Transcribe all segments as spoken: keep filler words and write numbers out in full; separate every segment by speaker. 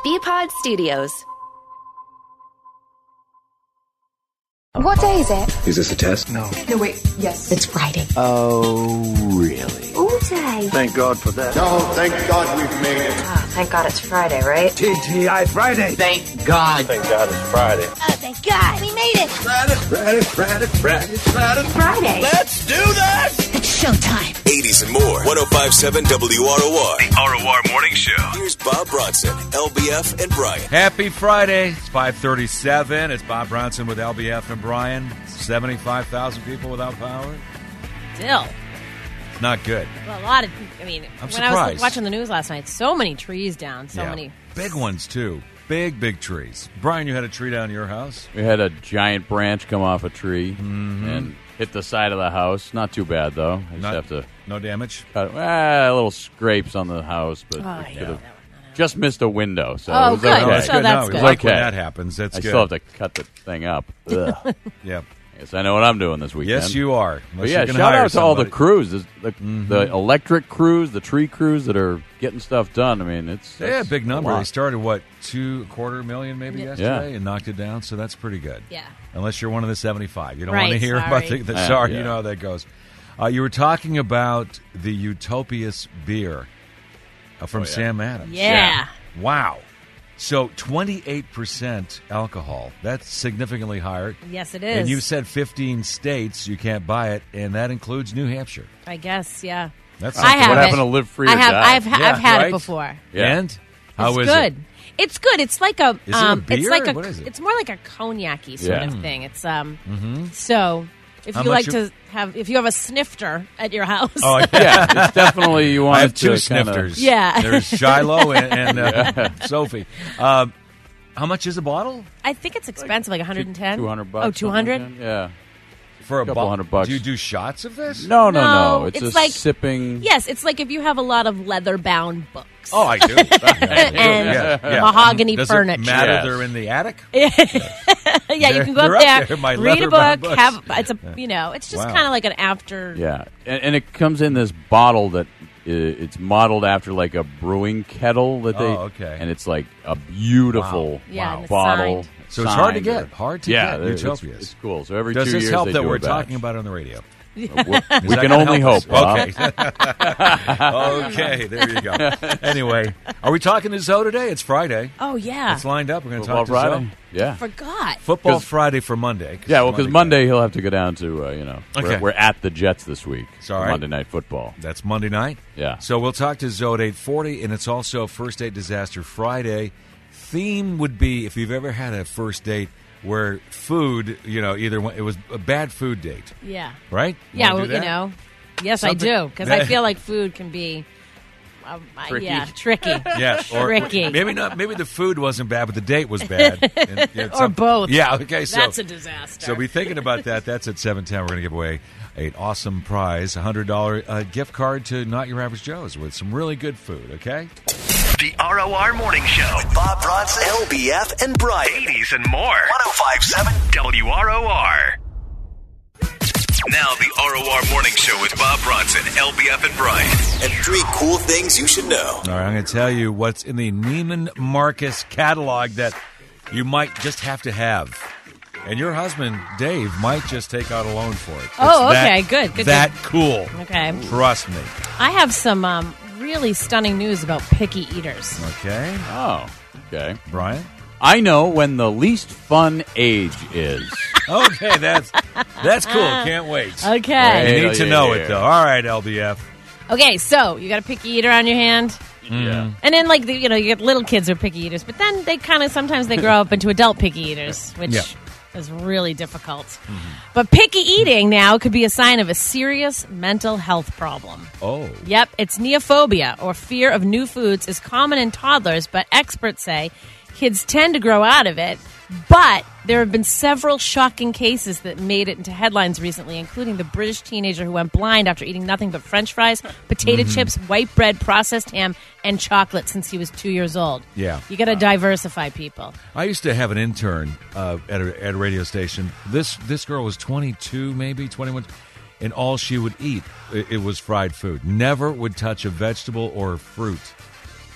Speaker 1: B-Pod Studios.
Speaker 2: What day is it?
Speaker 3: Is this a test?
Speaker 4: No.
Speaker 2: No, wait. Yes. It's Friday.
Speaker 4: Oh, really?
Speaker 2: All day.
Speaker 3: Thank God for that.
Speaker 5: No, thank God we've made it.
Speaker 6: Oh, thank God it's Friday, right?
Speaker 4: T G I Friday.
Speaker 5: Thank God.
Speaker 3: Thank God it's Friday.
Speaker 6: Oh, thank God. We made it.
Speaker 5: Friday, Friday, Friday, Friday, Friday.
Speaker 6: Friday.
Speaker 5: Let's do this!
Speaker 6: It's showtime.
Speaker 7: eighties and more. one oh five point seven W R O R. The R O R Morning Show. Here's Bob Bronson, L B F, and Brian.
Speaker 8: Happy Friday. It's five thirty-seven. It's Bob Bronson with L B F and Brian. seventy-five thousand people without power.
Speaker 9: Still.
Speaker 8: Not good.
Speaker 9: Well, a lot of, I mean,
Speaker 8: I'm
Speaker 9: when
Speaker 8: surprised.
Speaker 9: I was watching the news last night, so many trees down, so
Speaker 8: Yeah.
Speaker 9: many.
Speaker 8: Big ones, too. Big, big trees. Brian, you had a tree down your house?
Speaker 10: We had a giant branch come off a tree
Speaker 8: Mm-hmm.
Speaker 10: and hit the side of the house. Not too bad, though. I just
Speaker 8: Not-
Speaker 10: have to
Speaker 8: No damage?
Speaker 10: cut ah, little scrapes on the house, but
Speaker 9: Oh,
Speaker 10: it
Speaker 9: yeah.
Speaker 10: could have just missed a window. So
Speaker 9: Oh,
Speaker 10: it was
Speaker 9: good.
Speaker 10: okay.
Speaker 8: No, that's
Speaker 9: So
Speaker 8: good.
Speaker 9: that's
Speaker 8: no, we
Speaker 9: good.
Speaker 8: like when
Speaker 10: Okay.
Speaker 8: that happens. That's
Speaker 10: I
Speaker 8: good.
Speaker 10: still have to cut the thing up. Ugh.
Speaker 8: Yeah.
Speaker 10: Yes, I know what I'm doing this weekend.
Speaker 8: Yes, you are.
Speaker 10: But
Speaker 8: Unless
Speaker 10: yeah,
Speaker 8: you can
Speaker 10: shout
Speaker 8: hire
Speaker 10: out to all the
Speaker 8: somebody.
Speaker 10: crews, the, the,
Speaker 8: Mhm.
Speaker 10: the electric crews, the tree crews that are getting stuff done. I mean, it's
Speaker 8: Yeah,
Speaker 10: it's
Speaker 8: big
Speaker 10: a
Speaker 8: number.
Speaker 10: lot.
Speaker 8: They started, what, two quarter million maybe
Speaker 9: Yeah.
Speaker 8: yesterday
Speaker 10: Yeah.
Speaker 8: and knocked it down, so that's pretty good.
Speaker 9: Yeah.
Speaker 8: Unless you're one of the seventy-five. You don't
Speaker 9: Right,
Speaker 8: want to hear about the,
Speaker 9: sorry.
Speaker 8: the
Speaker 10: Yeah,
Speaker 8: sorry,
Speaker 10: yeah.
Speaker 8: you know how that goes. Uh, you were talking about the Utopias beer uh, from
Speaker 10: Oh, yeah.
Speaker 8: Sam Adams.
Speaker 9: Yeah.
Speaker 8: Wow. So twenty-eight percent alcohol. That's significantly higher.
Speaker 9: Yes, it is.
Speaker 8: And you said fifteen states you can't buy it, and that includes New Hampshire.
Speaker 9: I guess, yeah.
Speaker 8: That's
Speaker 9: I have
Speaker 10: What
Speaker 9: it.
Speaker 10: happened to live free
Speaker 9: I
Speaker 10: or
Speaker 9: have,
Speaker 10: die?
Speaker 9: I've,
Speaker 8: Yeah,
Speaker 9: I've had
Speaker 8: right?
Speaker 9: it before.
Speaker 10: Yeah.
Speaker 8: And how
Speaker 9: it's
Speaker 8: is
Speaker 9: good.
Speaker 8: it?
Speaker 9: It's good. It's like a,
Speaker 8: Is it a
Speaker 9: um,
Speaker 8: beer
Speaker 9: it's like
Speaker 8: or
Speaker 9: a,
Speaker 8: what is it?
Speaker 9: it's more like a cognac-y sort
Speaker 10: Yeah.
Speaker 9: of thing. It's um,
Speaker 8: Mm-hmm.
Speaker 9: so if
Speaker 8: How
Speaker 9: you like
Speaker 8: much
Speaker 9: to have, if you have a snifter at your house,
Speaker 8: Oh,
Speaker 10: Yeah, it's definitely you want
Speaker 8: I have
Speaker 10: to
Speaker 8: two
Speaker 10: kinda-
Speaker 8: snifters.
Speaker 9: Yeah.
Speaker 8: There's Shiloh and, and uh, Sophie. Um, how much is a bottle?
Speaker 9: I think it's expensive, like one hundred ten.
Speaker 10: two hundred bucks.
Speaker 9: Oh, two hundred?
Speaker 10: something like that. Yeah.
Speaker 8: For a
Speaker 10: Couple
Speaker 8: bo-
Speaker 10: hundred bucks.
Speaker 8: Do you do shots of this?
Speaker 10: No, no,
Speaker 9: No,
Speaker 10: no. It's,
Speaker 9: it's
Speaker 10: a
Speaker 9: like-
Speaker 10: sipping.
Speaker 9: Yes, it's like if you have a lot of leather-bound books.
Speaker 8: Oh, I do.
Speaker 9: and
Speaker 8: Yeah, yeah.
Speaker 9: mahogany
Speaker 8: Does
Speaker 9: furniture.
Speaker 8: it matter
Speaker 10: Yes.
Speaker 8: they're in the attic?
Speaker 9: yeah,
Speaker 8: They're-
Speaker 9: you can go
Speaker 8: they're
Speaker 9: up
Speaker 8: up
Speaker 9: there,
Speaker 8: there, my
Speaker 9: read a
Speaker 8: leather-bound
Speaker 9: book,
Speaker 8: books.
Speaker 9: have it's a you know, it's just
Speaker 8: Wow.
Speaker 9: kind of like an after.
Speaker 10: Yeah, and, and it comes in this bottle that uh, it's modeled after like a brewing kettle that they.
Speaker 8: Oh, okay.
Speaker 10: And it's like a beautiful
Speaker 8: Wow.
Speaker 9: Yeah,
Speaker 10: wow,
Speaker 9: and it's
Speaker 10: bottle.
Speaker 9: signed.
Speaker 8: So it's hard to
Speaker 10: signed
Speaker 8: get.
Speaker 10: or-
Speaker 8: Hard to
Speaker 10: yeah,
Speaker 8: get.
Speaker 10: it's,
Speaker 8: Utopias.
Speaker 10: it's cool. So every
Speaker 8: Does
Speaker 10: two
Speaker 8: this
Speaker 10: years
Speaker 8: help
Speaker 10: they
Speaker 8: that
Speaker 10: do
Speaker 8: we're
Speaker 10: a batch.
Speaker 8: talking about it on the radio?
Speaker 10: we
Speaker 8: Is
Speaker 10: we
Speaker 8: that
Speaker 10: can
Speaker 8: gonna
Speaker 10: only
Speaker 8: help
Speaker 10: hope.
Speaker 8: us?
Speaker 10: Bob.
Speaker 8: Okay. Okay, there you go. Anyway, are we talking to Zoe today? It's Friday.
Speaker 9: Oh yeah,
Speaker 8: It's lined up. We're going to
Speaker 10: Football
Speaker 8: talk to
Speaker 10: Friday.
Speaker 8: Zoe.
Speaker 10: Yeah.
Speaker 9: forgot.
Speaker 8: Football
Speaker 10: 'Cause-
Speaker 8: Friday for Monday.
Speaker 10: Yeah, well, because
Speaker 8: Monday.
Speaker 10: Monday he'll have to go down to, uh, you know,
Speaker 8: Okay.
Speaker 10: we're, we're at the Jets this week.
Speaker 8: It's all
Speaker 10: for
Speaker 8: right.
Speaker 10: Monday Night Football.
Speaker 8: That's Monday night.
Speaker 10: Yeah.
Speaker 8: So we'll talk to Zoe at eight forty, and it's also First Date Disaster Friday. Theme would be if you've ever had a first date where food, you know, either one, it was a bad food date,
Speaker 9: Yeah,
Speaker 8: right?
Speaker 9: yeah.
Speaker 8: Wanna
Speaker 9: Well,
Speaker 8: do
Speaker 9: you
Speaker 8: that?
Speaker 9: know, yes,
Speaker 8: Something-
Speaker 9: I do because I feel like food can be, um, I-
Speaker 10: Tricky.
Speaker 9: yeah, tricky.
Speaker 8: Yeah, or
Speaker 9: Tricky.
Speaker 8: maybe not. Maybe the food wasn't bad, but the date was bad, And, you know,
Speaker 9: Or
Speaker 8: some-
Speaker 9: both.
Speaker 8: Yeah. Okay. So
Speaker 9: That's a disaster.
Speaker 8: So be thinking about that. That's at seven ten. We're going to give away an awesome prize, a hundred dollar uh, gift card to Not Your Average Joe's with some really good food. Okay.
Speaker 7: The R O R Morning Show. With Bob Bronson, L B F, and Brian. eighties and more. one oh five point seven W R O R. Now the R O R Morning Show with Bob Bronson, L B F, and Brian. And three cool things you should know.
Speaker 8: All right. I'm going to tell you what's in the Neiman Marcus catalog that you might just have to have. And your husband, Dave, might just take out a loan for it. It's
Speaker 9: Oh,
Speaker 8: that-
Speaker 9: okay, good, good,
Speaker 8: That cool.
Speaker 9: Okay.
Speaker 8: Trust me.
Speaker 9: I have some um, really stunning news about picky eaters.
Speaker 8: Okay.
Speaker 10: Oh, okay.
Speaker 8: Brian?
Speaker 10: I know when the least fun age is.
Speaker 8: Okay, that's that's cool. Can't wait.
Speaker 9: Okay.
Speaker 8: You
Speaker 10: Wait
Speaker 8: need to
Speaker 10: till
Speaker 8: know
Speaker 10: you
Speaker 8: it,
Speaker 10: hear.
Speaker 8: though. All right, L B F.
Speaker 9: Okay, so you got a picky eater on your hand.
Speaker 10: Yeah.
Speaker 9: And then, like, the, you know, you get little kids who are picky eaters, but then they kind of sometimes they grow up into adult picky eaters, which
Speaker 8: Yeah.
Speaker 9: is really difficult. But picky eating now could be a sign of a serious mental health problem.
Speaker 8: Oh.
Speaker 9: Yep, it's neophobia, or fear of new foods, is common in toddlers, but experts say kids tend to grow out of it. But there have been several shocking cases that made it into headlines recently, including the British teenager who went blind after eating nothing but French fries, potato
Speaker 8: Mm-hmm.
Speaker 9: chips, white bread, processed ham, and chocolate since he was two years old.
Speaker 8: Yeah.
Speaker 9: You got to diversify people.
Speaker 8: I used to have an intern uh, at, a, at a radio station. This this girl was twenty-two, maybe twenty-one, and all she would eat it, it was fried food. Never would touch a vegetable or fruit.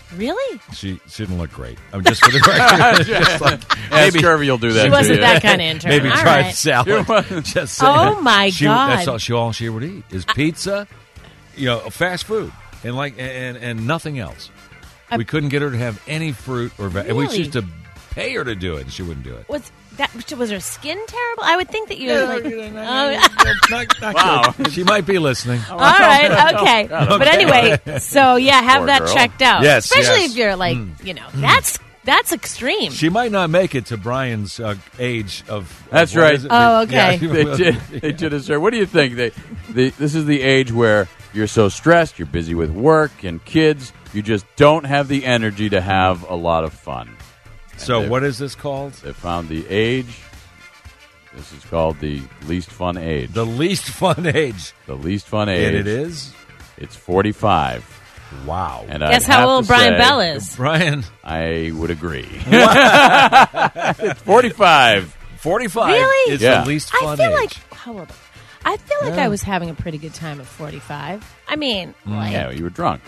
Speaker 9: Really?
Speaker 8: She she didn't look great. I'm just for the record. Just like,
Speaker 10: Ask her if you'll do that.
Speaker 9: She
Speaker 10: to
Speaker 9: wasn't
Speaker 10: you.
Speaker 9: that kind of intern.
Speaker 8: maybe
Speaker 9: All
Speaker 8: try
Speaker 9: right.
Speaker 8: the salad. Just saying.
Speaker 9: Oh, my
Speaker 8: She-
Speaker 9: God.
Speaker 8: That's all she all she would eat is pizza, you know, fast food, and like and and nothing else.
Speaker 9: I-
Speaker 8: we couldn't get her to have any fruit or veg. And we
Speaker 9: Really?
Speaker 8: used to pay her to do it, and she wouldn't do it.
Speaker 9: Was that was her skin terrible? I would think that you were like. Oh,
Speaker 10: Wow.
Speaker 8: She might be listening.
Speaker 9: all right, okay. But anyway, so yeah, have
Speaker 10: Poor
Speaker 9: that
Speaker 10: girl.
Speaker 9: checked out.
Speaker 8: Yes,
Speaker 9: especially
Speaker 8: yes.
Speaker 9: if you're like, you know, that's that's extreme.
Speaker 8: She might not make it to Brian's uh, age of. of
Speaker 10: That's
Speaker 8: what
Speaker 10: right.
Speaker 8: is it?
Speaker 9: Oh, okay.
Speaker 8: Yeah.
Speaker 10: they did. They did a survey. What do you think? They, they, this is the age where you're so stressed, you're busy with work and kids, you just don't have the energy to have a lot of fun.
Speaker 8: So
Speaker 10: they-
Speaker 8: what is this called?
Speaker 10: They found the age. This is called the least fun age.
Speaker 8: The least fun age.
Speaker 10: The least fun age.
Speaker 8: And it is?
Speaker 10: It's forty-five.
Speaker 8: Wow.
Speaker 10: And
Speaker 9: Guess
Speaker 10: I'd
Speaker 9: how
Speaker 10: have
Speaker 9: old
Speaker 10: to
Speaker 9: Brian
Speaker 10: say,
Speaker 9: Bell is?
Speaker 8: Brian.
Speaker 10: I would agree. It's forty-five.
Speaker 8: forty-five
Speaker 9: Really?
Speaker 8: is
Speaker 10: Yeah.
Speaker 8: the least
Speaker 9: I
Speaker 8: fun
Speaker 9: feel
Speaker 8: age.
Speaker 9: like how old? I feel like
Speaker 8: Yeah.
Speaker 9: I was having a pretty good time at forty-five. I mean, like,
Speaker 10: Yeah, you were drunk.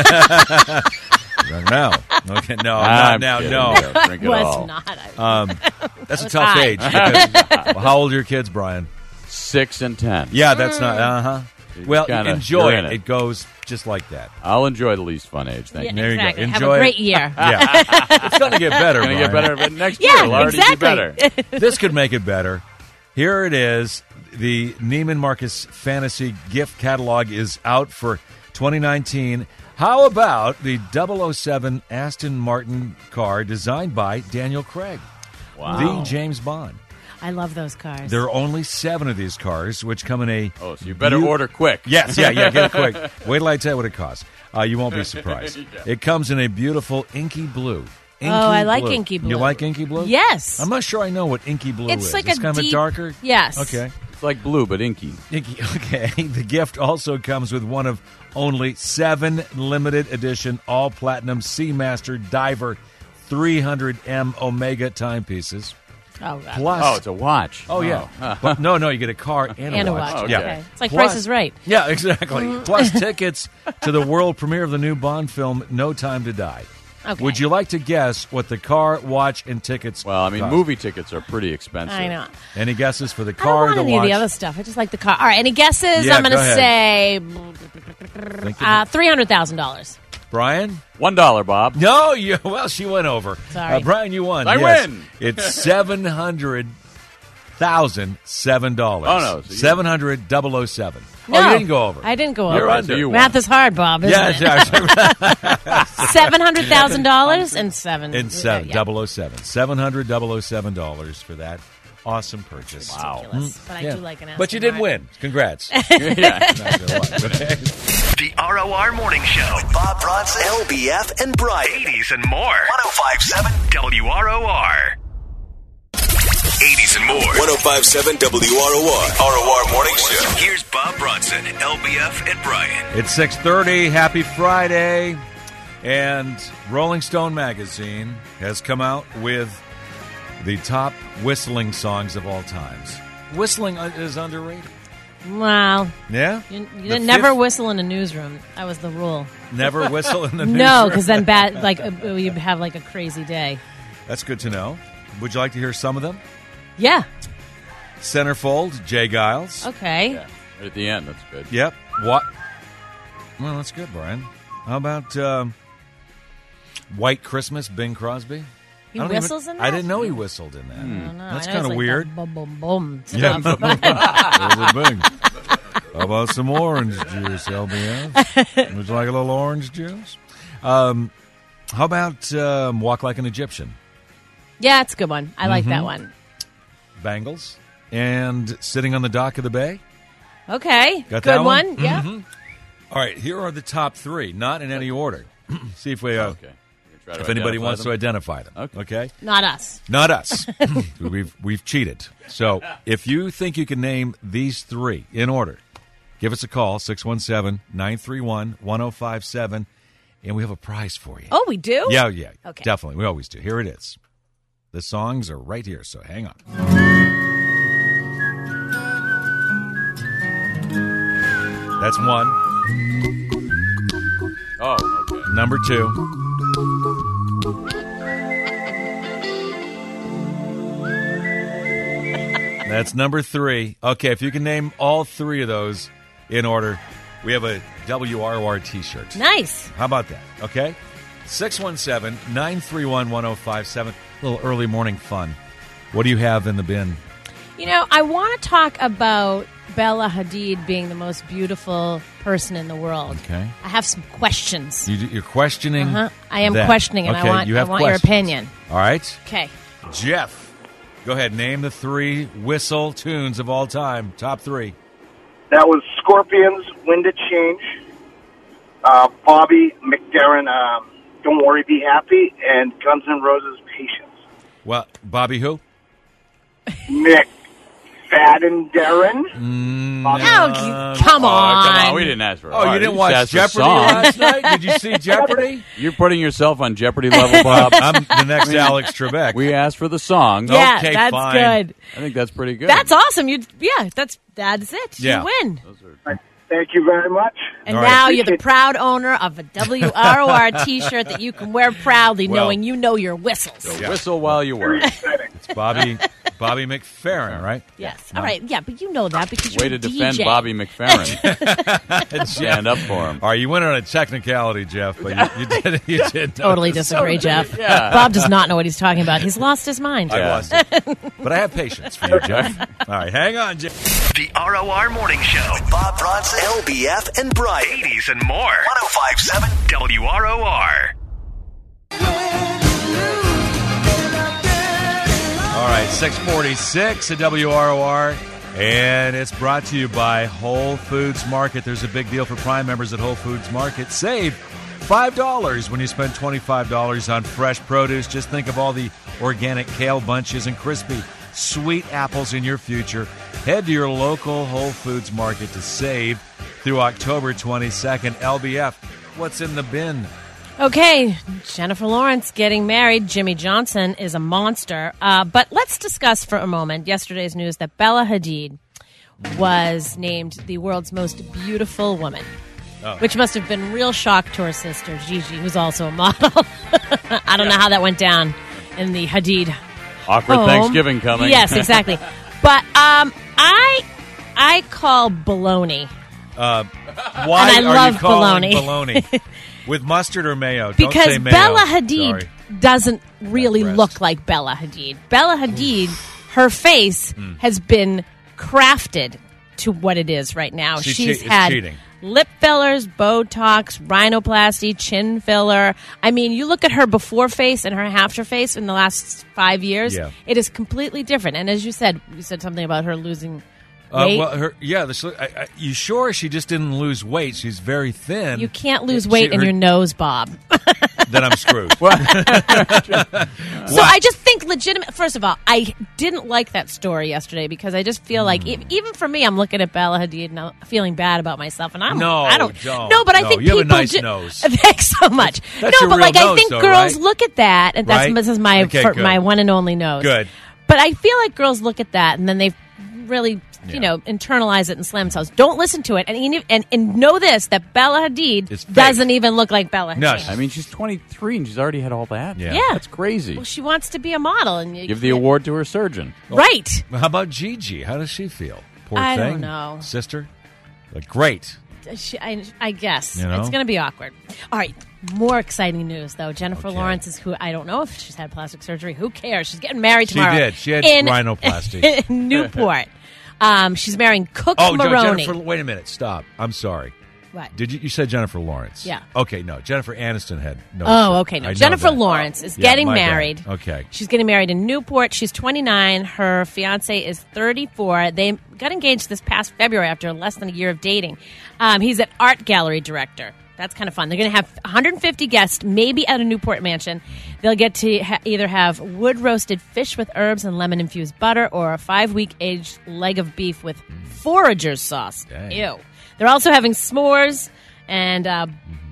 Speaker 8: No. Okay, no,
Speaker 10: I'm
Speaker 8: not now,
Speaker 10: kidding.
Speaker 8: no.
Speaker 10: Yeah, drink it
Speaker 9: was
Speaker 10: all.
Speaker 9: not. I,
Speaker 8: Um, that's a
Speaker 9: was
Speaker 8: tough
Speaker 9: high.
Speaker 8: age. because- well, how old are your kids, Brian?
Speaker 10: Six and ten.
Speaker 8: Yeah, that's not. Uh huh. Well,
Speaker 10: kinda-
Speaker 8: enjoy
Speaker 10: you're
Speaker 8: it.
Speaker 10: in
Speaker 8: it.
Speaker 10: it.
Speaker 8: goes just like that.
Speaker 10: I'll enjoy the least fun age. Thank
Speaker 9: yeah,
Speaker 10: you.
Speaker 8: There you go.
Speaker 9: exactly. Have
Speaker 8: Enjoy
Speaker 9: a
Speaker 8: it.
Speaker 9: great year.
Speaker 8: Yeah, it's going to get better.
Speaker 10: Going to get
Speaker 8: Brian.
Speaker 10: better, but next
Speaker 9: Yeah,
Speaker 10: year it'll already
Speaker 9: exactly.
Speaker 10: be better.
Speaker 8: This could make it better. Here it is. The Neiman Marcus Fantasy Gift Catalog is out for twenty nineteen. How about the double oh seven Aston Martin car designed by Daniel Craig,
Speaker 10: Wow.
Speaker 8: the James Bond?
Speaker 9: I love those cars.
Speaker 8: There are only seven of these cars, which come in a...
Speaker 10: Oh, so you better
Speaker 8: beau-
Speaker 10: order quick.
Speaker 8: Yes, yeah, yeah, get it quick. Wait till I tell you what it costs. Uh, you won't be surprised.
Speaker 10: Yeah.
Speaker 8: It comes in a beautiful inky blue. Inky
Speaker 9: Oh, I like
Speaker 8: blue.
Speaker 9: inky blue.
Speaker 8: You like inky blue?
Speaker 9: Yes.
Speaker 8: I'm not sure I know what inky blue
Speaker 9: It's
Speaker 8: is.
Speaker 9: like
Speaker 8: it's
Speaker 9: a
Speaker 8: kind of
Speaker 9: deep-
Speaker 8: a darker?
Speaker 9: Yes.
Speaker 8: Okay.
Speaker 10: It's like blue, but inky.
Speaker 8: Inky, okay. The gift also comes with one of only seven limited edition all platinum Seamaster Diver three hundred M Omega timepieces.
Speaker 9: Oh, God.
Speaker 8: Plus,
Speaker 10: Oh, it's a watch.
Speaker 8: Oh, yeah. But no, no, you get a car and,
Speaker 9: And a
Speaker 8: watch.
Speaker 9: watch.
Speaker 10: okay.
Speaker 8: Yeah.
Speaker 9: Okay. It's like
Speaker 8: Plus-
Speaker 9: Price is Right.
Speaker 8: Yeah, exactly. Plus tickets to the world premiere of the new Bond film, No Time to Die.
Speaker 9: Okay.
Speaker 8: Would you like to guess what the car, watch, and tickets
Speaker 10: Well, I mean,
Speaker 8: cost?
Speaker 10: movie tickets are pretty expensive.
Speaker 9: I know.
Speaker 8: Any guesses for the
Speaker 9: I don't
Speaker 8: car,
Speaker 9: want
Speaker 8: the
Speaker 9: any
Speaker 8: watch?
Speaker 9: of the other stuff. I just like the car. All right. Any guesses?
Speaker 8: Yeah,
Speaker 9: I'm going
Speaker 8: go
Speaker 9: to
Speaker 8: ahead.
Speaker 9: say
Speaker 8: Think
Speaker 9: uh, three hundred thousand dollars.
Speaker 8: Brian?
Speaker 10: One dollar, Bob.
Speaker 8: No, you, well, she went over.
Speaker 9: Sorry.
Speaker 8: Uh, Brian, you won.
Speaker 10: I
Speaker 8: yes.
Speaker 10: win.
Speaker 8: It's seven hundred thousand seven dollars.
Speaker 10: Oh, no, so you-
Speaker 8: seven hundred double oh seven.
Speaker 9: No,
Speaker 8: Oh, you didn't go over.
Speaker 9: I didn't go
Speaker 8: You're
Speaker 9: over.
Speaker 8: under.
Speaker 10: So you
Speaker 9: Math
Speaker 10: won.
Speaker 9: is hard, Bob, isn't
Speaker 8: Yeah,
Speaker 9: it?
Speaker 8: yeah,
Speaker 9: Seven hundred thousand dollars and seven.
Speaker 8: in seven,
Speaker 9: yeah.
Speaker 8: double oh seven. seven hundred double oh seven dollars for that awesome purchase.
Speaker 10: Wow.
Speaker 9: Ridiculous, but I
Speaker 8: Yeah.
Speaker 9: do like an.
Speaker 8: But you
Speaker 9: Aston
Speaker 8: did
Speaker 9: Martin.
Speaker 8: win. Congrats.
Speaker 10: yeah.
Speaker 8: Not gonna lie.
Speaker 7: The R O R Morning Show with Bob Bronson, L B F, and Brian. eighties and more. one oh five point seven W R O R. eighties and more.
Speaker 1: one oh five point seven W R O R. R O R Morning Show.
Speaker 7: Here's Bob Bronson, L B F, and Brian.
Speaker 8: It's six thirty. Happy Friday. And Rolling Stone magazine has come out with the top whistling songs of all times. Whistling is underrated.
Speaker 9: Wow.
Speaker 8: Yeah?
Speaker 9: You, you
Speaker 8: The
Speaker 9: didn't never
Speaker 8: fifth-
Speaker 9: whistle in a newsroom. That was the rule.
Speaker 8: Never whistle in the
Speaker 9: No,
Speaker 8: newsroom?
Speaker 9: because then bad. Like uh, you'd have like a crazy day.
Speaker 8: That's good to know. Would you like to hear some of them?
Speaker 9: Yeah.
Speaker 8: Centerfold, Jay Giles.
Speaker 9: Okay.
Speaker 10: Yeah. Right at the end, that's good.
Speaker 8: Yep. What? Well, that's good, Brian. How about um, White Christmas, Bing Crosby?
Speaker 9: He
Speaker 8: I don't even-
Speaker 9: whistles in that?
Speaker 8: I didn't know he whistled in that.
Speaker 9: I don't know.
Speaker 8: That's
Speaker 9: I know
Speaker 8: kind of
Speaker 9: it's like
Speaker 8: weird.
Speaker 9: the Boom, boom, boom.
Speaker 8: Yeah.
Speaker 9: Stuff.
Speaker 8: There's a Bing. How about some orange juice, L B F? Would you like a little orange juice? Um, how about um, Walk Like an Egyptian?
Speaker 9: Yeah, it's a good one. I like
Speaker 8: Mm-hmm.
Speaker 9: that one.
Speaker 8: Bangles. And Sitting on the Dock of the Bay?
Speaker 9: Okay.
Speaker 8: Got
Speaker 9: good
Speaker 8: that one?
Speaker 9: one. Yeah.
Speaker 8: Mhm. All right, here are the top three, not in any order. See if we, uh,
Speaker 10: Okay. You try to
Speaker 8: if anybody
Speaker 10: identify
Speaker 8: wants to
Speaker 10: them?
Speaker 8: identify them.
Speaker 10: Okay.
Speaker 8: Okay,
Speaker 9: Not us.
Speaker 8: not us. we've we've cheated. So if you think you can name these three in order, give us a call six one seven, nine three one, one oh five seven, and we have a prize for you.
Speaker 9: Oh, we do?
Speaker 8: Yeah, yeah,
Speaker 9: Okay.
Speaker 8: definitely. We always do. Here it is. The songs are right here, so hang on. That's one.
Speaker 10: Oh, okay.
Speaker 8: Number two. That's number three. Okay, if you can name all three of those in order, we have a W R O R T-shirt.
Speaker 9: Nice.
Speaker 8: How about that? Okay? six one seven, nine three one, one oh five seven. A little early morning fun. What do you have in the bin?
Speaker 9: You know, I want to talk about Bella Hadid being the most beautiful person in the world.
Speaker 8: Okay.
Speaker 9: I have some questions.
Speaker 8: You, you're questioning
Speaker 9: Uh-huh. I am
Speaker 8: that.
Speaker 9: questioning, and
Speaker 8: Okay,
Speaker 9: I want,
Speaker 8: you have
Speaker 9: I want your
Speaker 8: questions.
Speaker 9: opinion.
Speaker 8: All right.
Speaker 9: Okay.
Speaker 8: Jeff, go ahead. Name the three whistle tunes of all time. Top three.
Speaker 3: That was Scorpions, Wind of Change, uh, Bobby McFerrin, um, Don't Worry, Be Happy, and Guns N' Roses, Patience.
Speaker 8: Well, Bobby who?
Speaker 3: McFadden Darren.
Speaker 8: Mm,
Speaker 9: Oh,
Speaker 8: no.
Speaker 9: come
Speaker 10: Oh,
Speaker 9: on.
Speaker 10: come on. We didn't ask for it.
Speaker 8: Oh, you didn't
Speaker 10: just
Speaker 8: watch
Speaker 10: asked for
Speaker 8: Jeopardy
Speaker 10: songs.
Speaker 8: last night? Did you see Jeopardy?
Speaker 10: You're putting yourself on Jeopardy level, Bob.
Speaker 8: I'm the next Alex Trebek.
Speaker 10: We asked for the song.
Speaker 9: Yeah,
Speaker 8: Okay,
Speaker 9: that's
Speaker 8: fine.
Speaker 9: good.
Speaker 10: I think that's pretty good.
Speaker 9: That's awesome. You, yeah, that's that's it.
Speaker 8: Yeah.
Speaker 9: You win.
Speaker 3: Thank you very much.
Speaker 9: And
Speaker 8: All right.
Speaker 9: now you're the proud owner of a W R O R T-shirt that you can wear proudly,
Speaker 8: Well,
Speaker 9: knowing you know your whistles.
Speaker 8: Yeah.
Speaker 10: Whistle while you work.
Speaker 8: It's Bobby Bobby McFerrin, right?
Speaker 9: Yes.
Speaker 8: No.
Speaker 9: All right. Yeah, but you know that because
Speaker 10: Way
Speaker 9: you're
Speaker 10: to
Speaker 9: a
Speaker 10: defend
Speaker 9: D J.
Speaker 10: Bobby McFerrin. Stand up for him.
Speaker 8: All right, you went on a technicality, Jeff, but you, you did. You did
Speaker 9: Totally
Speaker 8: notice.
Speaker 9: disagree, Jeff.
Speaker 10: Yeah.
Speaker 9: Bob does not know what he's talking about. He's lost his mind.
Speaker 8: I
Speaker 10: Yeah.
Speaker 8: lost it, but I have patience for you, Jeff. All right, hang on, Jeff.
Speaker 7: The R O R Morning Show with Bob Bronson, L B F, and Brian. eighties and more. one oh five point seven W R O R.
Speaker 8: All right, six forty-six at W R O R, and it's brought to you by Whole Foods Market. There's a big deal for Prime members at Whole Foods Market. Save five dollars when you spend twenty-five dollars on fresh produce. Just think of all the organic kale bunches and crispy sweet apples in your future. Head to your local Whole Foods Market to save through October twenty-second. L B F, what's in the bin?
Speaker 9: Okay, Jennifer Lawrence getting married. Jimmy Johnson is a monster. Uh, but let's discuss for a moment yesterday's news that Bella Hadid was named the world's most beautiful woman,
Speaker 8: Oh.
Speaker 9: which must have been real shock to her sister, Gigi, who's also a model. I don't know how that went down in the Hadid
Speaker 10: Awkward
Speaker 9: home.
Speaker 10: Thanksgiving coming.
Speaker 9: Yes, exactly. But um, I I call baloney.
Speaker 8: Uh, why
Speaker 9: And I
Speaker 8: are
Speaker 9: love
Speaker 8: you calling
Speaker 9: bologna.
Speaker 8: bologna? With mustard or mayo? Don't
Speaker 9: Because
Speaker 8: say mayo.
Speaker 9: Bella Hadid
Speaker 8: Sorry.
Speaker 9: doesn't really
Speaker 8: breast.
Speaker 9: look like Bella Hadid. Bella Hadid, her face
Speaker 8: Hmm.
Speaker 9: has been crafted to what it is right now.
Speaker 8: She
Speaker 9: She's
Speaker 8: che- is
Speaker 9: had
Speaker 8: cheating.
Speaker 9: lip fillers, Botox, rhinoplasty, chin filler. I mean, you look at her before face and her after face in the last five years,
Speaker 8: Yeah.
Speaker 9: it is completely different. And as you said, you said something about her losing
Speaker 8: Uh,
Speaker 9: weight.
Speaker 8: well, her, yeah. The, I, I, you sure she just didn't lose weight? She's very thin.
Speaker 9: You can't lose
Speaker 8: She-
Speaker 9: weight in
Speaker 8: her-
Speaker 9: your nose, Bob.
Speaker 8: Then I'm screwed.
Speaker 9: So I just think legitimate. First of all, I didn't like that story yesterday because I just feel like e- even for me, I'm looking at Bella Hadid and I'm feeling bad about myself. And I'm
Speaker 8: No,
Speaker 9: I don't,
Speaker 8: don't.
Speaker 9: no, but I
Speaker 8: No,
Speaker 9: think
Speaker 8: you have a
Speaker 9: people.
Speaker 8: nice
Speaker 9: ju-
Speaker 8: nose.
Speaker 9: Thanks so much.
Speaker 8: that's
Speaker 9: no,
Speaker 8: your
Speaker 9: but
Speaker 8: real
Speaker 9: like I
Speaker 8: nose,
Speaker 9: think
Speaker 8: though,
Speaker 9: girls
Speaker 8: right?
Speaker 9: look at that, and that's
Speaker 8: Right?
Speaker 9: this is my
Speaker 8: Okay,
Speaker 9: for,
Speaker 8: good.
Speaker 9: my one and only nose.
Speaker 8: Good.
Speaker 9: But I feel like girls look at that and then they really.
Speaker 8: Yeah.
Speaker 9: You know, internalize it and slam themselves. Don't listen to it, and even- and and know this: that Bella Hadid
Speaker 8: It's fake.
Speaker 9: doesn't even look like Bella Hadid.
Speaker 8: No,
Speaker 10: I mean, she's twenty-three and she's already had all that.
Speaker 8: Yeah.
Speaker 9: Yeah.
Speaker 10: That's crazy.
Speaker 9: Well, she wants to be a model, and you
Speaker 10: Give the
Speaker 9: can't-
Speaker 10: award to her surgeon.
Speaker 9: right.
Speaker 8: How about Gigi? How does she feel? Poor
Speaker 9: I
Speaker 8: thing.
Speaker 9: don't know.
Speaker 8: Sister? Like, great.
Speaker 9: She, I, I guess
Speaker 8: You know?
Speaker 9: it's going to be awkward. All right, more exciting news though. Jennifer
Speaker 8: Okay.
Speaker 9: Lawrence is who I don't know if she's had plastic surgery. Who cares? She's getting married
Speaker 8: She
Speaker 9: tomorrow.
Speaker 8: did. She had
Speaker 9: in,
Speaker 8: rhinoplasty.
Speaker 9: in Newport. Um, she's marrying Cook
Speaker 8: Oh, no,
Speaker 9: Maroney.
Speaker 8: Jennifer. Wait a minute. Stop. I'm sorry.
Speaker 9: What?
Speaker 8: Did you? You said Jennifer Lawrence.
Speaker 9: Yeah.
Speaker 8: Okay. No. Jennifer Aniston had no.
Speaker 9: Oh, okay. No,
Speaker 8: I know
Speaker 9: Jennifer
Speaker 8: that.
Speaker 9: Lawrence is
Speaker 8: Yeah,
Speaker 9: getting
Speaker 8: my bad.
Speaker 9: married.
Speaker 8: Okay.
Speaker 9: She's getting married in Newport. She's twenty-nine. Her fiance is thirty-four. They got engaged this past February after less than a year of dating. Um, he's an art gallery director. That's kind of fun. They're going to have one hundred fifty guests, maybe at a Newport mansion. They'll get to ha- either have wood-roasted fish with herbs and lemon-infused butter or a five-week aged leg of beef with forager's sauce.
Speaker 8: Dang.
Speaker 9: Ew. They're also having s'mores and uh,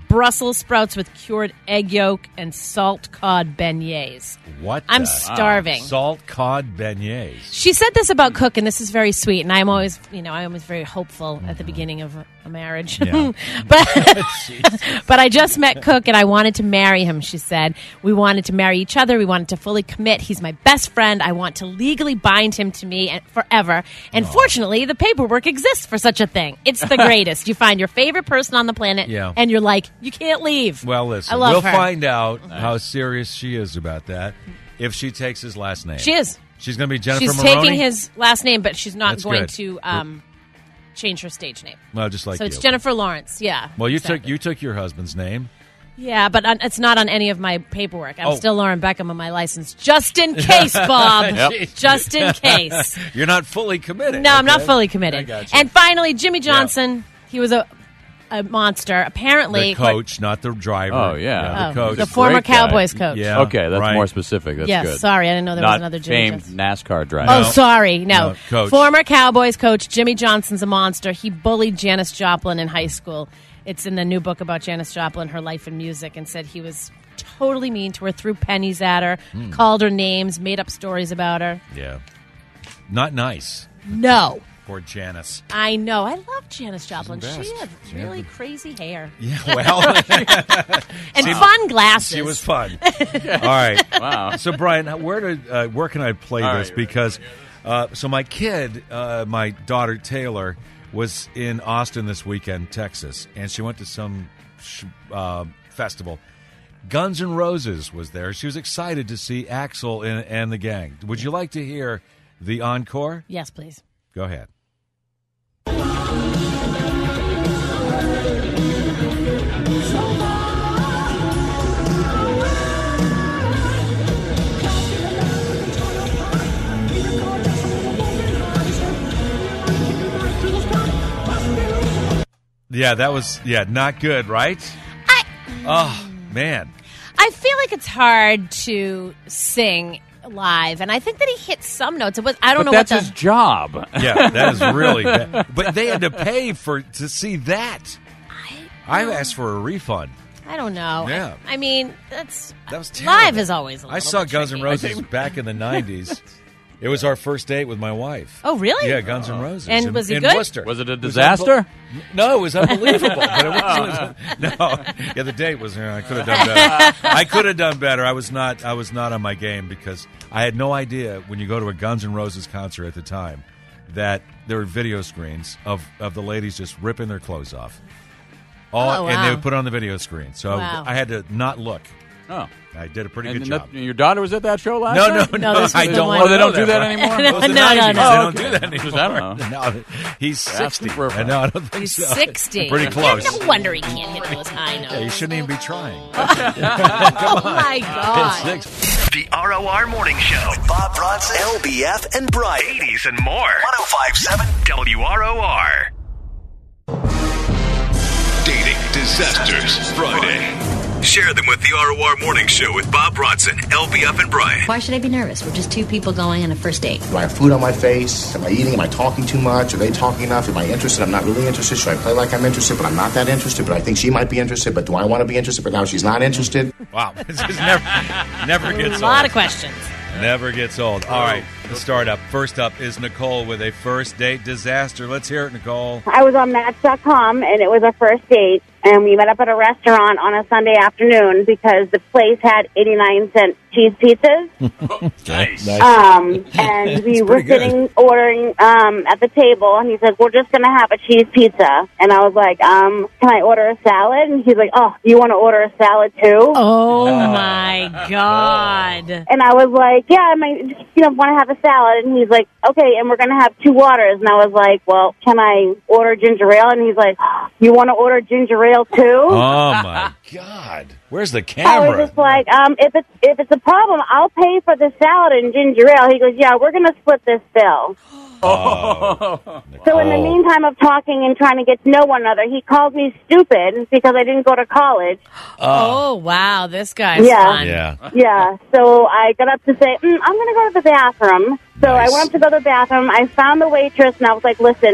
Speaker 9: Brussels sprouts with cured egg yolk and salt cod beignets.
Speaker 8: What?
Speaker 9: I'm
Speaker 8: the-
Speaker 9: starving.
Speaker 8: Salt cod beignets.
Speaker 9: She said this about Cook, and this is very sweet. And I'm always, you know, I'm always very hopeful at the beginning of a, a marriage.
Speaker 8: Yeah.
Speaker 9: but but I just met Cook, and I wanted to marry him. She said we wanted to marry each other. We wanted to fully commit. He's my best friend. I want to legally bind him to me and forever. And
Speaker 8: Aww.
Speaker 9: fortunately, the paperwork exists for such a thing. It's the greatest. You find your favorite person on the planet,
Speaker 8: Yeah.
Speaker 9: and you're like, you can't leave.
Speaker 8: Well, listen,
Speaker 9: I love
Speaker 8: we'll
Speaker 9: her.
Speaker 8: find out how serious she is about that if she takes his last name.
Speaker 9: She is.
Speaker 8: She's going to be Jennifer
Speaker 9: She's
Speaker 8: Maroney?
Speaker 9: taking his last name, but she's not
Speaker 8: That's
Speaker 9: going
Speaker 8: good.
Speaker 9: to um, change her stage name.
Speaker 8: Well, just like
Speaker 9: so
Speaker 8: you.
Speaker 9: it's Jennifer Lawrence. Yeah.
Speaker 8: Well, you
Speaker 9: exactly.
Speaker 8: took you took your husband's name.
Speaker 9: Yeah, but on, it's not on any of my paperwork. I'm
Speaker 8: Oh.
Speaker 9: still Lauren Beckham on my license, just in case, Bob.
Speaker 8: Yep.
Speaker 9: Just in case.
Speaker 8: You're not fully committed.
Speaker 9: No, I'm not
Speaker 8: okay?
Speaker 9: fully
Speaker 8: I
Speaker 9: committed.
Speaker 8: got you.
Speaker 9: And finally, Jimmy Johnson. He was a a monster. Apparently,
Speaker 8: the coach, not the driver.
Speaker 10: Oh, yeah.
Speaker 9: Oh,
Speaker 8: the coach.
Speaker 9: the former
Speaker 10: Great guy.
Speaker 9: Cowboys coach.
Speaker 8: Yeah.
Speaker 10: Okay, that's
Speaker 8: right.
Speaker 10: more specific. That's
Speaker 9: yes,
Speaker 10: good.
Speaker 9: sorry, I didn't know there
Speaker 10: Not
Speaker 9: was another Jimmy
Speaker 10: famed
Speaker 9: Johnson.
Speaker 10: NASCAR driver.
Speaker 9: Oh, sorry. No.
Speaker 8: No, coach.
Speaker 9: Former Cowboys coach Jimmy Johnson's a monster. He bullied Janis Joplin in high school. It's in the new book about Janis Joplin, her life and music, and said he was totally mean to her, threw pennies at her,
Speaker 8: Hmm.
Speaker 9: called her names, made up stories about her.
Speaker 8: Yeah. Not nice.
Speaker 9: No.
Speaker 8: Poor Janice.
Speaker 9: I know. I love Janis Joplin.
Speaker 8: the
Speaker 9: She
Speaker 8: best.
Speaker 9: had
Speaker 8: She
Speaker 9: really
Speaker 8: had
Speaker 9: crazy hair.
Speaker 8: Yeah, well.
Speaker 9: And
Speaker 8: She-
Speaker 9: fun glasses.
Speaker 8: She was fun. All right.
Speaker 10: Wow.
Speaker 8: So, Brian, where did uh, where can I play
Speaker 10: All
Speaker 8: this?
Speaker 10: right,
Speaker 8: Because uh, so my kid, uh, my daughter Taylor, was in Austin this weekend, Texas, and she went to some sh- uh, festival. Guns N' Roses was there. She was excited to see Axl and, and the gang. Would you like to hear the encore?
Speaker 9: Yes, please.
Speaker 8: Go ahead. Yeah, that was yeah, not good, right?
Speaker 9: I
Speaker 8: Oh man,
Speaker 9: I feel like it's hard to sing live, and I think that he hit some notes. It was I don't
Speaker 10: But
Speaker 9: know
Speaker 10: that's
Speaker 9: what the
Speaker 10: his job.
Speaker 8: yeah, that is really bad. But they had to pay for to see that. I asked for a refund.
Speaker 9: I don't know.
Speaker 8: Yeah.
Speaker 9: I, I mean, that's
Speaker 8: That was terrible.
Speaker 9: live is always. A
Speaker 8: I
Speaker 9: little
Speaker 8: saw
Speaker 9: bit
Speaker 8: Guns N'
Speaker 9: tricky.
Speaker 8: Roses back in the nineties. It was our first date with my wife.
Speaker 9: Oh, really?
Speaker 8: Yeah, Guns N' Roses.
Speaker 9: And
Speaker 8: in,
Speaker 9: was he
Speaker 8: in
Speaker 9: good?
Speaker 8: Worcester.
Speaker 10: Was it a
Speaker 8: It was
Speaker 10: disaster?
Speaker 8: unbe- no, it was unbelievable. but it wasn't. No, yeah, the date was. Yeah, I could have done better. I could have done better. I was not. I was not on my game because I had no idea when you go to a Guns N' Roses concert at the time that there were video screens of of the ladies just ripping their clothes off. All,
Speaker 9: Oh,
Speaker 8: and they
Speaker 9: wow.
Speaker 8: would put it on the video screen. So
Speaker 9: Wow.
Speaker 8: I had to not look.
Speaker 10: Oh.
Speaker 8: I did a pretty
Speaker 10: And
Speaker 8: good
Speaker 10: that-
Speaker 8: job.
Speaker 10: your daughter was at that show last
Speaker 8: No,
Speaker 10: night?
Speaker 8: no,
Speaker 9: No,
Speaker 8: no.
Speaker 9: this was
Speaker 8: I
Speaker 9: the
Speaker 8: don't
Speaker 9: one-
Speaker 8: want
Speaker 10: Oh, they
Speaker 8: to
Speaker 10: don't
Speaker 8: know
Speaker 10: do that
Speaker 8: right?
Speaker 10: anymore?
Speaker 8: It was the
Speaker 9: No, no,
Speaker 8: nineties.
Speaker 9: no.
Speaker 8: They
Speaker 10: Oh,
Speaker 8: don't
Speaker 10: okay.
Speaker 8: do that anymore.
Speaker 10: Just, I don't know.
Speaker 8: No, he's
Speaker 10: Asking
Speaker 8: sixty.
Speaker 10: for a friend.
Speaker 8: No, I don't think
Speaker 9: He's
Speaker 8: so.
Speaker 9: sixty.
Speaker 8: Pretty close.
Speaker 9: No wonder he can't hit those high notes.
Speaker 8: Yeah, you shouldn't even be trying.
Speaker 9: Oh my God!
Speaker 8: Six.
Speaker 7: The R O R Morning Show with Bob Bronson, L B F, and Brian. eighties and more. one oh five point seven W R O R.
Speaker 1: Dating Disasters Friday. Share them with the R O R Morning Show with Bob Bronson, L B F, and Brian.
Speaker 6: Why should I be nervous? We're just two people going on a first date.
Speaker 11: Do I have food on my face? Am I eating? Am I talking too much? Are they talking enough? Am I interested? I'm not really interested. Should I play like I'm interested, but I'm not that interested? But I think she might be interested. But do I want to be interested? But now she's not interested.
Speaker 8: Wow, this is never, never
Speaker 9: A
Speaker 8: gets
Speaker 9: lot
Speaker 8: old.
Speaker 9: of questions.
Speaker 8: Never gets old. All right, let's start up. First up is Nicole with a first date disaster. Let's hear it, Nicole.
Speaker 12: I was on Match dot com, and it was a first date, and we met up at a restaurant on a Sunday afternoon because the place had eighty-nine cent cheese pizzas.
Speaker 10: Nice.
Speaker 12: Um, and we were
Speaker 8: pretty good.
Speaker 12: sitting ordering um, at the table, and he's like, "We're just going to have a cheese pizza." And I was like, um, "Can I order a salad?" And he's like, "Oh, you want to order a salad too?"
Speaker 9: Oh my God!
Speaker 12: And I was like, "Yeah, I might just, you know, want to have a salad." And he's like, "Okay, and we're going to have two waters." And I was like, "Well, can I order ginger ale?" And he's like, "You want to order ginger ale too?"
Speaker 8: Oh my God, where's the
Speaker 12: I was
Speaker 8: camera?
Speaker 12: just like, um, if it's if it's a problem, I'll pay for the salad and ginger ale. He goes, "Yeah, we're going to split this bill."
Speaker 8: Oh,
Speaker 12: So in the
Speaker 8: Nicole.
Speaker 12: meantime of talking and trying to get to know one another, he called me stupid because I didn't go to college.
Speaker 9: Oh wow, this guy's
Speaker 12: Yeah.
Speaker 9: fun.
Speaker 8: Yeah.
Speaker 12: Yeah, so I got up to say, mm, I'm going to go to the bathroom. So
Speaker 8: Nice.
Speaker 12: I went up to go to the bathroom. I found the waitress, and I was like, listen,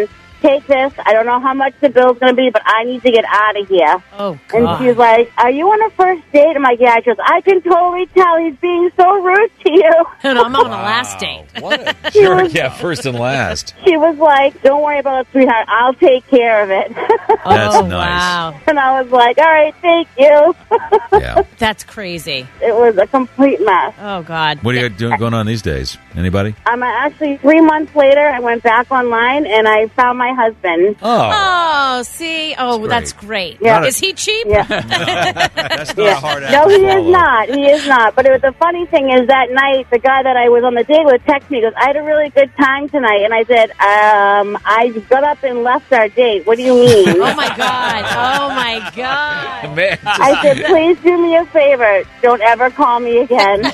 Speaker 12: take this. I don't know how much the bill's going to be, but I need to get out of here.
Speaker 9: Oh, God.
Speaker 12: And she's like, are you on a first date? I'm like, yeah. She goes, I can totally tell he's being so rude to you.
Speaker 9: And I'm on a last date.
Speaker 8: What? A
Speaker 12: She
Speaker 8: jerk.
Speaker 12: was-
Speaker 8: Yeah, first and last.
Speaker 12: She was like, don't worry about it, sweetheart. I'll take care of it.
Speaker 8: That's
Speaker 9: oh,
Speaker 8: nice.
Speaker 9: Wow.
Speaker 12: And I was like, all right, thank you.
Speaker 8: Yeah.
Speaker 9: That's crazy.
Speaker 12: It was a complete mess.
Speaker 9: Oh, God.
Speaker 8: What are you doing going on these days? Anybody?
Speaker 12: Um, actually, three months later, I went back online and I found my husband.
Speaker 8: Oh.
Speaker 9: Oh, see? Oh,
Speaker 8: great.
Speaker 9: that's great.
Speaker 12: Yeah.
Speaker 9: Is he cheap?
Speaker 12: Yeah.
Speaker 8: That's not
Speaker 12: Yeah.
Speaker 8: a hard act
Speaker 12: No,
Speaker 8: to
Speaker 12: he is
Speaker 8: follow.
Speaker 12: not. He is not. But it was the funny thing is that night, the guy that I was on the date with texted me. He goes, I had a really good time tonight. And I said, um, I got up and left our date. What do you mean?
Speaker 9: Oh, my God. Oh, my God.
Speaker 8: Man,
Speaker 12: I said, please do me a favor. Don't ever call me again.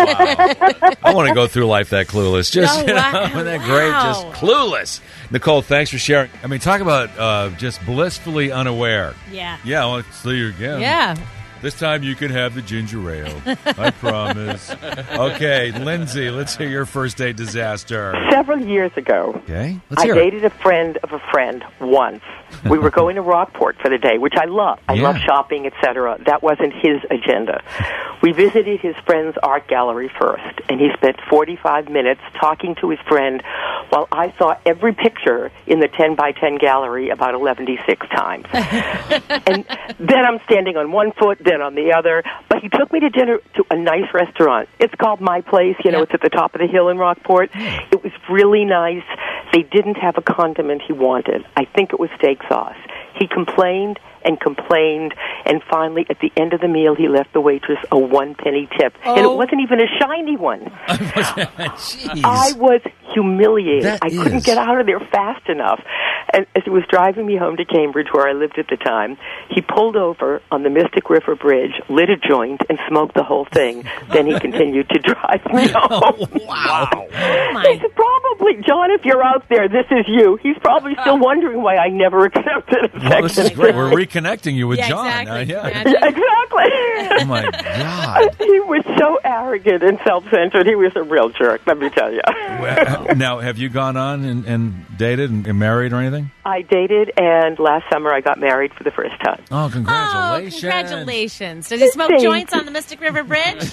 Speaker 8: I want to go through life that clueless. Just,
Speaker 9: Oh,
Speaker 8: you know,
Speaker 9: wow.
Speaker 8: isn't that great?
Speaker 9: Wow.
Speaker 8: Just clueless. Nicole, thanks for sharing. I mean, talk about uh, just blissfully unaware.
Speaker 9: Yeah.
Speaker 8: Yeah, well, let's see you again.
Speaker 9: Yeah.
Speaker 8: This time you can have the ginger ale. I promise. Okay, Lindsay, let's hear your first date disaster.
Speaker 13: Several years ago,
Speaker 8: Okay, let's
Speaker 13: I
Speaker 8: hear it.
Speaker 13: dated a friend of a friend once. We were going to Rockport for the day, which I love. I
Speaker 8: Yeah.
Speaker 13: love shopping, et cetera. That wasn't his agenda. We visited his friend's art gallery first, and he spent forty-five minutes talking to his friend while I saw every picture in the ten by ten gallery about eleven to six times. And then I'm standing on one foot, then on the other. But he took me to dinner to a nice restaurant. It's called My Place. You know,
Speaker 9: Yeah.
Speaker 13: it's at the top of the hill in Rockport. It was really nice. They didn't have a condiment he wanted. I think it was steak sauce. He complained and complained, and finally, at the end of the meal, he left the waitress a one-penny tip. And it
Speaker 9: Oh.
Speaker 13: wasn't even a shiny one.
Speaker 8: Jeez.
Speaker 13: I was humiliated.
Speaker 8: That
Speaker 13: I couldn't
Speaker 8: is.
Speaker 13: get out of there fast enough. And as he was driving me home to Cambridge, where I lived at the time, he pulled over on the Mystic River Bridge, lit a joint, and smoked the whole thing. Then he continued to drive me home.
Speaker 8: Wow.
Speaker 9: Oh, my.
Speaker 13: He's probably, John, if you're out there, this is you. He's probably still wondering why I never accepted a
Speaker 8: Well, this is
Speaker 13: second.
Speaker 8: great. We're reconnecting you with
Speaker 9: Yeah,
Speaker 8: John.
Speaker 9: exactly.
Speaker 8: Uh, yeah.
Speaker 9: Imagine.
Speaker 13: Exactly.
Speaker 8: Oh, my God.
Speaker 13: He was so arrogant and self-centered. He was a real jerk, let me tell you.
Speaker 8: Well, now, have you gone on and, and dated and, and married or anything?
Speaker 13: I dated, and last summer I got married for the first time.
Speaker 8: Oh,
Speaker 9: Oh,
Speaker 8: congratulations.
Speaker 9: congratulations. Did he smoke
Speaker 13: Thank
Speaker 9: joints
Speaker 13: you.
Speaker 9: on the Mystic River Bridge?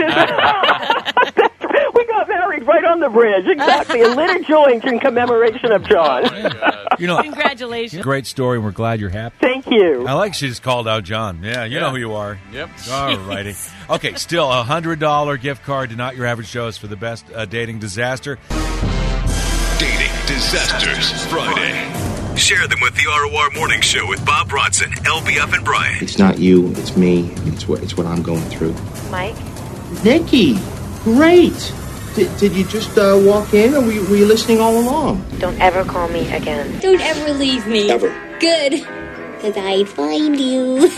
Speaker 13: We got married right on the bridge, exactly. A lit a joint in commemoration of John.
Speaker 8: You know,
Speaker 9: Congratulations.
Speaker 8: great story, and we're glad you're happy.
Speaker 13: Thank you.
Speaker 8: I like she just called out John. Yeah, you know who you are.
Speaker 10: Yep.
Speaker 8: All righty. Okay, still a one hundred dollars gift card to Not Your Average Shows for the best uh, dating disaster.
Speaker 1: Dating Disasters Friday. Share them with the R O R Morning Show with Bob Bronson, L B F, and Brian.
Speaker 11: It's not you, it's me. It's what it's what I'm going through.
Speaker 12: Mike?
Speaker 14: Nikki, great. Did, did you just uh, walk in, or were you, were you listening all along?
Speaker 15: Don't ever call me again.
Speaker 16: Don't ever leave me.
Speaker 11: Ever.
Speaker 16: Good. Because I find you.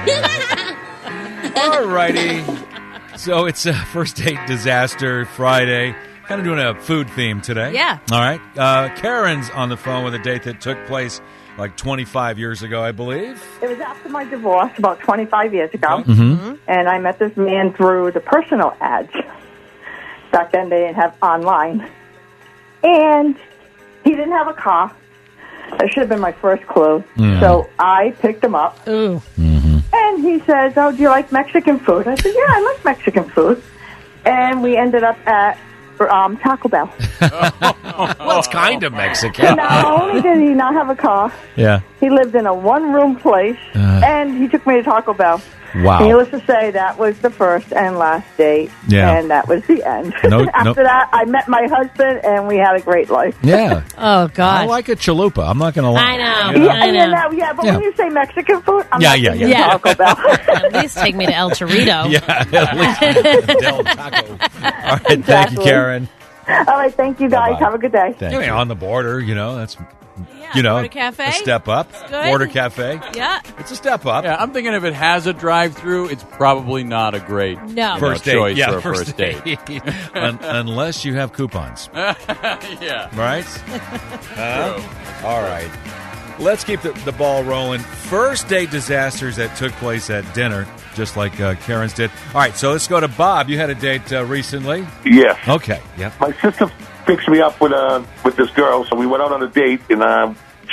Speaker 8: All righty. So it's a first date disaster Friday. Kind of doing a food theme today.
Speaker 9: Yeah.
Speaker 8: All right. Uh, Karen's on the phone with a date that took place like twenty-five years ago, I believe.
Speaker 17: It was after my divorce, about twenty-five years ago,
Speaker 8: Mm-hmm.
Speaker 17: and I met this man through the personal ads. Back then, they didn't have online. And he didn't have a car. That should have been my first clue.
Speaker 8: Mm.
Speaker 17: So I picked him up.
Speaker 9: Ooh.
Speaker 17: And he says, oh, do you like Mexican food? I said, yeah, I like Mexican food. And we ended up at um, Taco Bell.
Speaker 8: Well, it's kind of Mexican.
Speaker 17: Not only did he not have a car,
Speaker 8: Yeah.
Speaker 17: he lived in a one-room place,
Speaker 8: Uh.
Speaker 17: and he took me to Taco Bell.
Speaker 8: Wow.
Speaker 17: Needless to say, that was the first and last date,
Speaker 8: Yeah.
Speaker 17: and that was the end.
Speaker 8: No-
Speaker 17: After
Speaker 8: no-
Speaker 17: that, I met my husband, and we had a great life.
Speaker 8: Yeah.
Speaker 9: Oh, God.
Speaker 8: I like a chalupa. I'm not going to lie.
Speaker 9: I know.
Speaker 8: You
Speaker 17: Yeah,
Speaker 9: I
Speaker 17: yeah,
Speaker 9: know.
Speaker 17: no, yeah, but
Speaker 8: Yeah.
Speaker 17: when you say Mexican food, I'm
Speaker 8: Yeah,
Speaker 17: not
Speaker 8: yeah,
Speaker 17: thinking
Speaker 9: yeah.
Speaker 17: Taco Bell.
Speaker 9: At least take me to El Torito.
Speaker 8: Yeah, at least Del Taco. All right, thank you,
Speaker 17: Exactly.
Speaker 8: Karen.
Speaker 17: All right, thank you, guys.
Speaker 8: Bye-bye.
Speaker 17: Have a good day.
Speaker 8: Thank you. On the border, you know, that's,
Speaker 9: Yeah,
Speaker 8: you know,
Speaker 9: Border Cafe.
Speaker 8: a step up.
Speaker 9: good.
Speaker 8: Border Cafe.
Speaker 9: Yeah.
Speaker 8: It's a step up.
Speaker 10: Yeah, I'm thinking if it has a drive-through, it's probably not a great
Speaker 9: No.
Speaker 10: you know,
Speaker 8: First date.
Speaker 10: choice
Speaker 8: Yeah,
Speaker 10: for a first, date.
Speaker 8: Un- unless you have coupons.
Speaker 10: Yeah.
Speaker 8: Right? Huh? All right. Let's keep the, the ball rolling. First date disasters that took place at dinner, just like uh, Karen's did. All right, so let's go to Bob. You had a date uh, recently?
Speaker 3: Yes.
Speaker 8: Okay. Yep.
Speaker 3: My sister fixed me up with uh, with this girl, so we went out on a date, and uh,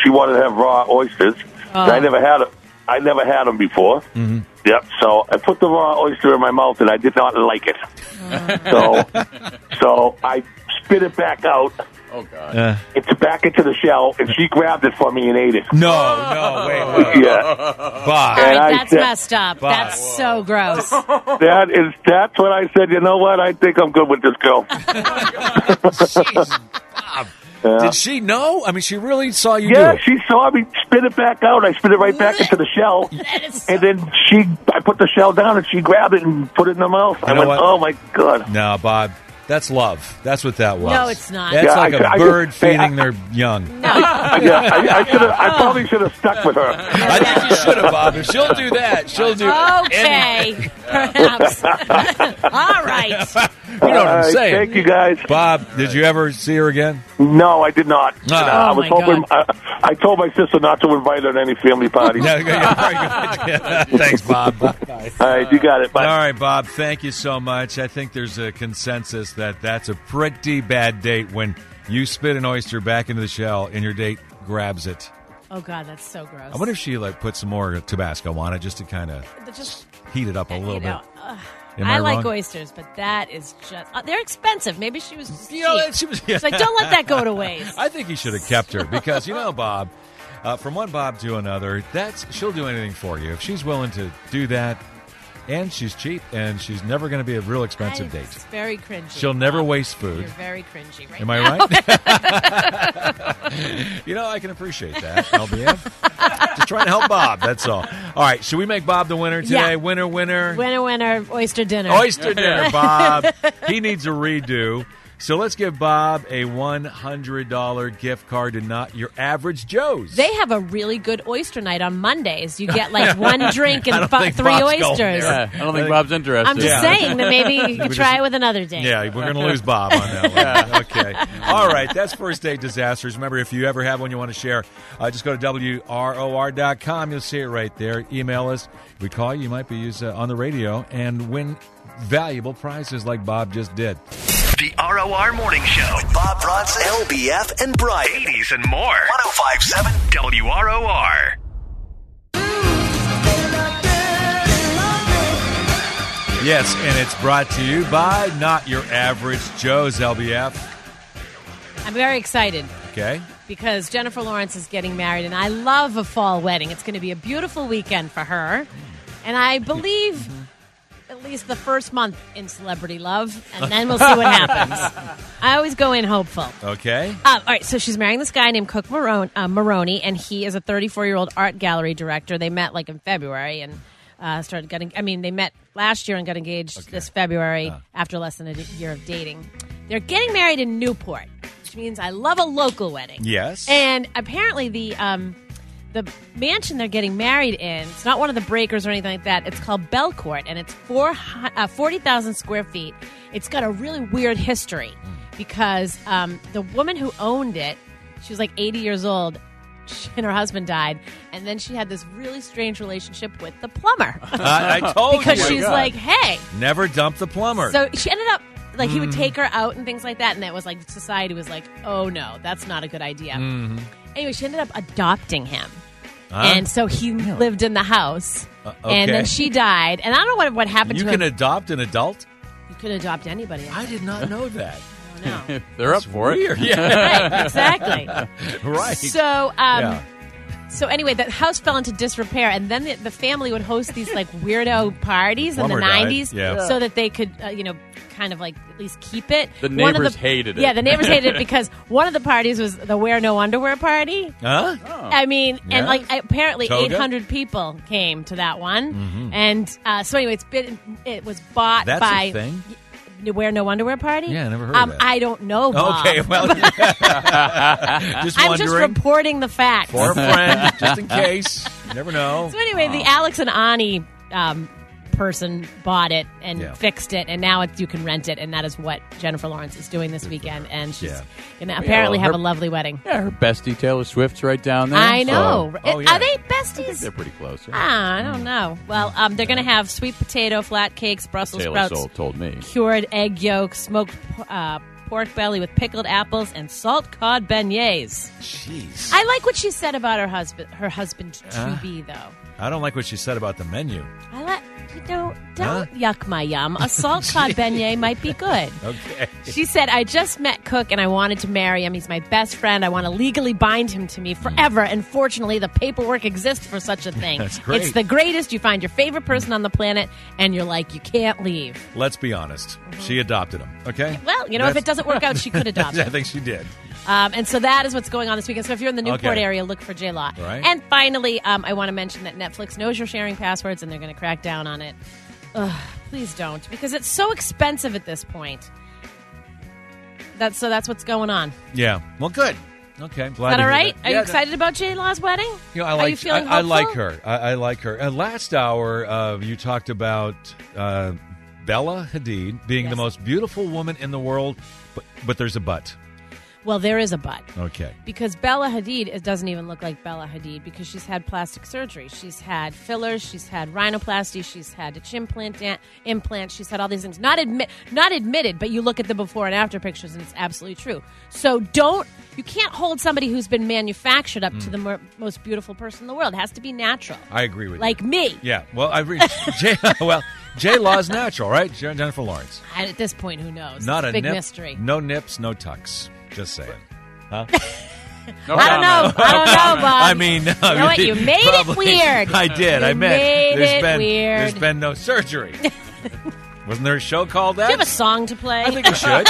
Speaker 18: she wanted to have raw oysters.
Speaker 9: Oh.
Speaker 18: And I never had them. I never had them before.
Speaker 8: Mm-hmm.
Speaker 18: Yep. So I put the raw oyster in my mouth, and I did not like it.
Speaker 9: Oh.
Speaker 18: So, so I spit it back out.
Speaker 10: Oh God!
Speaker 8: Uh,
Speaker 18: It's back into the shell, and she grabbed it for me and ate it.
Speaker 8: no, no, wait, wait.
Speaker 18: Yeah.
Speaker 8: Bob.
Speaker 9: All
Speaker 18: And
Speaker 9: right,
Speaker 18: I
Speaker 9: that's
Speaker 18: said-
Speaker 9: messed up.
Speaker 8: Bob.
Speaker 9: That's so gross.
Speaker 18: That is. That's when I said, you know what? I think I'm good with this girl.
Speaker 8: Jeez, Bob.
Speaker 18: Yeah.
Speaker 8: Did she know? I mean, she really saw you
Speaker 18: Yeah,
Speaker 8: do it.
Speaker 18: she saw me spit it back out. I spit it right back into the shell, and then she, I put the shell down, and she grabbed it and put it in her mouth. I
Speaker 8: know
Speaker 18: went,
Speaker 8: what?
Speaker 18: "Oh my god!"
Speaker 8: No, Bob. That's love. That's what that was.
Speaker 9: No, it's not.
Speaker 8: That's
Speaker 18: Yeah,
Speaker 8: like
Speaker 18: I-
Speaker 8: a
Speaker 18: I-
Speaker 8: bird
Speaker 18: I-
Speaker 8: feeding
Speaker 18: I-
Speaker 8: their young.
Speaker 9: No.
Speaker 18: Yeah, I, I should have. I probably should have stuck with her.
Speaker 8: I think you should have, Bob. If she'll do that, she'll do
Speaker 9: Okay,
Speaker 8: anything.
Speaker 9: perhaps. All right.
Speaker 8: You know what I'm
Speaker 18: All right,
Speaker 8: saying.
Speaker 18: Thank you, guys.
Speaker 8: Bob, did you ever see her again?
Speaker 18: No, I did not.
Speaker 8: Oh.
Speaker 18: I was
Speaker 9: Oh, my
Speaker 18: hoping. I, I told my sister not to invite her to any family parties.
Speaker 8: Yeah, yeah, very good. Thanks, Bob. Bye.
Speaker 18: All right, you got it. Bye.
Speaker 8: All right, Bob, thank you so much. I think there's a consensus that that's a pretty bad date when you spit an oyster back into the shell and your date grabs it.
Speaker 9: Oh God, that's so gross.
Speaker 8: I wonder if she like put some more Tabasco on it just to kind of
Speaker 9: Just
Speaker 8: heat it up a little
Speaker 9: you know,
Speaker 8: bit.
Speaker 9: uh,
Speaker 8: Am
Speaker 9: I,
Speaker 8: I
Speaker 9: like
Speaker 8: wrong?
Speaker 9: oysters, but that is just uh, they're expensive. Maybe she was just
Speaker 8: You know,
Speaker 9: cheap.
Speaker 8: she was-
Speaker 9: She's like, don't let that go to waste.
Speaker 8: I think he should have kept her because you know, Bob, uh, from one Bob to another, that's she'll do anything for you if she's willing to do that, and she's cheap, and she's never going to be a real expensive date.
Speaker 9: It's very cringy.
Speaker 8: She'll never
Speaker 9: Bob.
Speaker 8: waste food.
Speaker 9: You're very cringy right
Speaker 8: Am
Speaker 9: now.
Speaker 8: I right? You know, I can appreciate that, L B F. Just trying to help Bob, that's all. All right, should we make Bob the winner today?
Speaker 9: Yeah.
Speaker 8: Winner, winner.
Speaker 9: Winner, winner, oyster dinner.
Speaker 8: Oyster dinner, Bob. He needs a redo. So let's give Bob a one hundred dollars gift card to Not Your Average Joe's.
Speaker 9: They have a really good oyster night on Mondays. You get like one drink
Speaker 8: I
Speaker 9: and
Speaker 8: don't
Speaker 9: fu-
Speaker 8: think
Speaker 9: three
Speaker 8: Bob's going
Speaker 9: oysters.
Speaker 8: there.
Speaker 10: Yeah, I don't think Bob's interested.
Speaker 9: I'm just
Speaker 8: Yeah.
Speaker 9: saying that maybe you
Speaker 8: We
Speaker 9: could
Speaker 8: just-
Speaker 9: try it with another date.
Speaker 8: Yeah, we're going to lose Bob on that one. Okay. All right, that's First Date Disasters. Remember, if you ever have one you want to share, uh, just go to W R O R dot com. You'll see it right there. Email us. If we call you, you might be used uh, on the radio and win valuable prizes like Bob just did.
Speaker 7: The R O R Morning Show with Bob Bronson, L B F, and Brian. eighties and more. one oh five point seven W R O R.
Speaker 8: Yes, and it's brought to you by Not Your Average Joe's, L B F.
Speaker 9: I'm very excited
Speaker 8: Okay.
Speaker 9: because Jennifer Lawrence is getting married, and I love a fall wedding. It's going to be a beautiful weekend for her. And I believe at least the first month in celebrity love, and then we'll see what happens. I always go in hopeful.
Speaker 8: Okay.
Speaker 9: Um, all right, so she's marrying this guy named Cook Maroney, uh, Maroney, and he is a thirty-four-year-old art gallery director. They met like in February and uh, started getting. I mean, they met last year and got engaged
Speaker 8: Okay.
Speaker 9: this February
Speaker 8: Uh.
Speaker 9: after less than a d- year of dating. They're getting married in Newport, which means I love a local wedding.
Speaker 8: Yes.
Speaker 9: And apparently the um, the mansion they're getting married in, it's not one of the breakers or anything like that. It's called Belcourt, and it's four, uh, forty thousand square feet. It's got a really weird history because um, the woman who owned it, she was like eighty years old, she, and her husband died. And then she had this really strange relationship with the plumber.
Speaker 8: I, I told
Speaker 9: because
Speaker 8: you.
Speaker 9: she's like, hey.
Speaker 8: Never dump the plumber.
Speaker 9: So she ended up, like, he would
Speaker 8: Mhm.
Speaker 9: take her out and things like that. And that was like, society was like, oh no, that's not a good idea.
Speaker 8: Mhm.
Speaker 9: Anyway, she ended up adopting him.
Speaker 8: Huh?
Speaker 9: And so he lived in the house.
Speaker 8: Uh,
Speaker 9: And
Speaker 8: okay.
Speaker 9: then she died. And I don't know what, what happened
Speaker 8: You
Speaker 9: to
Speaker 8: can
Speaker 9: him.
Speaker 8: adopt an adult?
Speaker 9: You could adopt anybody.
Speaker 8: I did not know that.
Speaker 9: No.
Speaker 10: They're up for
Speaker 8: Weird.
Speaker 10: it.
Speaker 8: Yeah.
Speaker 9: Right, exactly.
Speaker 8: Right.
Speaker 9: So, um,
Speaker 8: Yeah.
Speaker 9: so anyway, the house fell into disrepair, and then the, the family would host these like weirdo parties in the
Speaker 8: Plumber died,
Speaker 9: nineties,
Speaker 8: yeah.
Speaker 9: so that they could, uh, you know, kind of like at least keep it.
Speaker 10: The
Speaker 9: One of
Speaker 10: neighbors hated it.
Speaker 9: Yeah, the neighbors hated it because one of the parties was the wear no underwear party.
Speaker 8: Huh?
Speaker 9: I mean,
Speaker 8: Yeah.
Speaker 9: and like apparently
Speaker 8: Toga?
Speaker 9: eight hundred people came to that one,
Speaker 8: Mhm.
Speaker 9: and uh, so anyway, it's been it was bought
Speaker 8: That's
Speaker 9: by.
Speaker 8: a thing?
Speaker 9: Wear no underwear party?
Speaker 8: Yeah, I never heard
Speaker 9: um,
Speaker 8: of that.
Speaker 9: I don't know, Bob.
Speaker 8: Okay, well, just
Speaker 9: I'm just
Speaker 8: wondering.
Speaker 9: reporting the facts.
Speaker 8: For a friend, just in case. You never know.
Speaker 9: So anyway, the Alex and Ani um, person bought it and
Speaker 8: Yeah.
Speaker 9: fixed it, and now it's, you can rent it, and that is what Jennifer Lawrence is doing this weekend, and she's
Speaker 8: Yeah.
Speaker 9: going to
Speaker 10: Yeah,
Speaker 9: apparently
Speaker 10: well,
Speaker 9: have
Speaker 10: her-
Speaker 9: a lovely wedding.
Speaker 10: Yeah, her bestie Taylor Swift's right down there.
Speaker 9: I know.
Speaker 10: so-
Speaker 8: Oh, yeah.
Speaker 9: Are they besties?
Speaker 10: They're pretty close. Yeah.
Speaker 9: Ah, I don't know. Well, um, they're going to have sweet potato, flat cakes, Brussels
Speaker 10: Taylor
Speaker 9: sprouts,
Speaker 10: Soul told me.
Speaker 9: cured egg yolk, smoked uh, pork belly with pickled apples and salt cod beignets.
Speaker 8: Jeez.
Speaker 9: I like what she said about her husband, her husband to
Speaker 8: Uh.
Speaker 9: be, though.
Speaker 8: I don't like what she said about the menu.
Speaker 9: I like, you know, don't
Speaker 8: Huh?
Speaker 9: yuck my yum. A salt cod beignet might be good.
Speaker 8: Okay.
Speaker 9: She said, I just met Cook and I wanted to marry him. He's my best friend. I want to legally bind him to me forever. And fortunately, the paperwork exists for such a thing.
Speaker 8: That's great.
Speaker 9: It's the greatest. You find your favorite person on the planet and you're like, you can't leave.
Speaker 8: Let's be honest. She adopted him, okay?
Speaker 9: Well, you know, if
Speaker 8: That's-
Speaker 9: it doesn't work out, she could adopt
Speaker 8: I
Speaker 9: him.
Speaker 8: think she did.
Speaker 9: Um, and so that is what's going on this weekend. So if you're in the Newport
Speaker 8: Okay.
Speaker 9: area, look for J Law.
Speaker 8: Right.
Speaker 9: And finally, um, I want to mention that Netflix knows you're sharing passwords and they're going to crack down on it. Ugh, please don't, because it's so expensive at this point. That's so that's what's going on.
Speaker 8: Yeah. Well, good. Okay. Glad
Speaker 9: Is that
Speaker 8: to
Speaker 9: all
Speaker 8: hear
Speaker 9: right?
Speaker 8: that.
Speaker 9: Are
Speaker 8: Yeah,
Speaker 9: you
Speaker 8: that-
Speaker 9: excited about J Law's wedding?
Speaker 8: You know, I
Speaker 9: Are
Speaker 8: like.
Speaker 9: you feeling
Speaker 8: I, I like
Speaker 9: hopeful?
Speaker 8: her. I, I like her. Uh, last hour, uh, you talked about uh, Bella Hadid being the most beautiful woman in the world, but but there's a but.
Speaker 9: Well, there is a but.
Speaker 8: Okay.
Speaker 9: Because Bella Hadid, it doesn't even look like Bella Hadid because she's had plastic surgery. She's had fillers. She's had rhinoplasty. She's had a chin implant. implant. She's had all these things. Not admit, not admitted, but you look at the before and after pictures, and it's absolutely true. So don't. You can't hold somebody who's been manufactured up to the mer- most beautiful person in the world. It has to be natural.
Speaker 8: I agree with
Speaker 9: Like
Speaker 8: you.
Speaker 9: me.
Speaker 8: Yeah. Well, I read. J, well, J Law's natural, right? Jen- Jennifer Lawrence.
Speaker 9: And at this point, who knows?
Speaker 8: Not
Speaker 9: it's
Speaker 8: a
Speaker 9: big
Speaker 8: nip,
Speaker 9: mystery.
Speaker 8: No nips, no tucks. Just saying. Huh?
Speaker 9: No I don't know. I don't know, Bob.
Speaker 8: I mean, no,
Speaker 9: You know what? You made it
Speaker 8: probably-
Speaker 9: weird.
Speaker 8: I did.
Speaker 9: You
Speaker 8: I meant
Speaker 9: made
Speaker 8: there's
Speaker 9: it
Speaker 8: been
Speaker 9: weird.
Speaker 8: there's been no surgery. Wasn't there a show called that?
Speaker 9: Do you have a song to play?
Speaker 8: I think we should.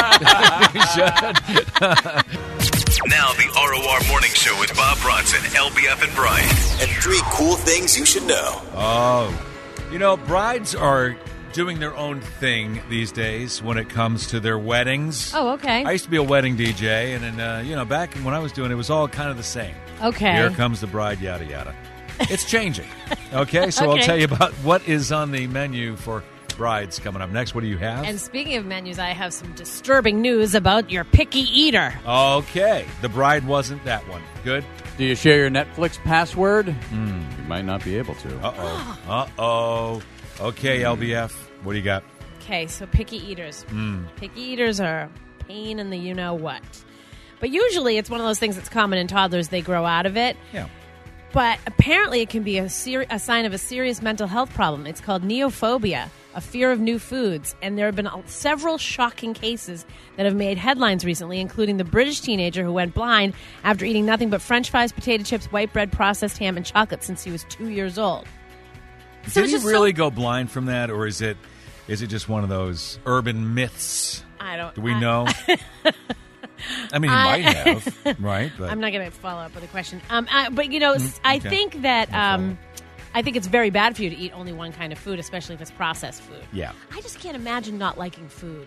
Speaker 8: I think we should.
Speaker 7: Now the R O R Morning Show with Bob Bronson, L B F, and Brian. And three cool things you should know.
Speaker 8: Oh, you know, brides are doing their own thing these days when it comes to their weddings.
Speaker 9: Oh, okay.
Speaker 8: I used to be a wedding D J, and then uh, you know, back when I was doing it, it was all kind of the same.
Speaker 9: Okay.
Speaker 8: Here comes the bride, yada yada. It's changing. Okay, so I'll
Speaker 9: Okay.
Speaker 8: tell you about what is on the menu for brides coming up next. What do you have?
Speaker 9: And speaking of menus, I have some disturbing news about your picky eater.
Speaker 8: Okay, the bride wasn't that one. Good.
Speaker 10: Do you share your Netflix password? Mm, you might not be able to.
Speaker 8: Uh oh. Uh oh. Okay, L B F, what do you got?
Speaker 9: Okay, so picky eaters.
Speaker 8: Mm.
Speaker 9: Picky eaters are a pain in the you-know-what. But usually it's one of those things that's common in toddlers. They grow out of it.
Speaker 8: Yeah.
Speaker 9: But apparently it can be a, ser- a sign of a serious mental health problem. It's called neophobia, a fear of new foods. And there have been a- several shocking cases that have made headlines recently, including the British teenager who went blind after eating nothing but French fries, potato chips, white bread, processed ham, and chocolate since he was two years old. So
Speaker 8: Did
Speaker 9: it's
Speaker 8: he
Speaker 9: just
Speaker 8: really
Speaker 9: so-
Speaker 8: go blind from that, or is it is it just one of those urban myths?
Speaker 9: I don't.
Speaker 8: Do we
Speaker 9: I-
Speaker 8: know? I mean, he
Speaker 9: I-
Speaker 8: might have, right? But
Speaker 9: I'm not going to follow up with a question. Um, I, but you know,
Speaker 8: Mm,
Speaker 9: I
Speaker 8: okay.
Speaker 9: think that um, I think it's very bad for you to eat only one kind of food, especially if it's processed food.
Speaker 8: Yeah.
Speaker 9: I just can't imagine not liking food.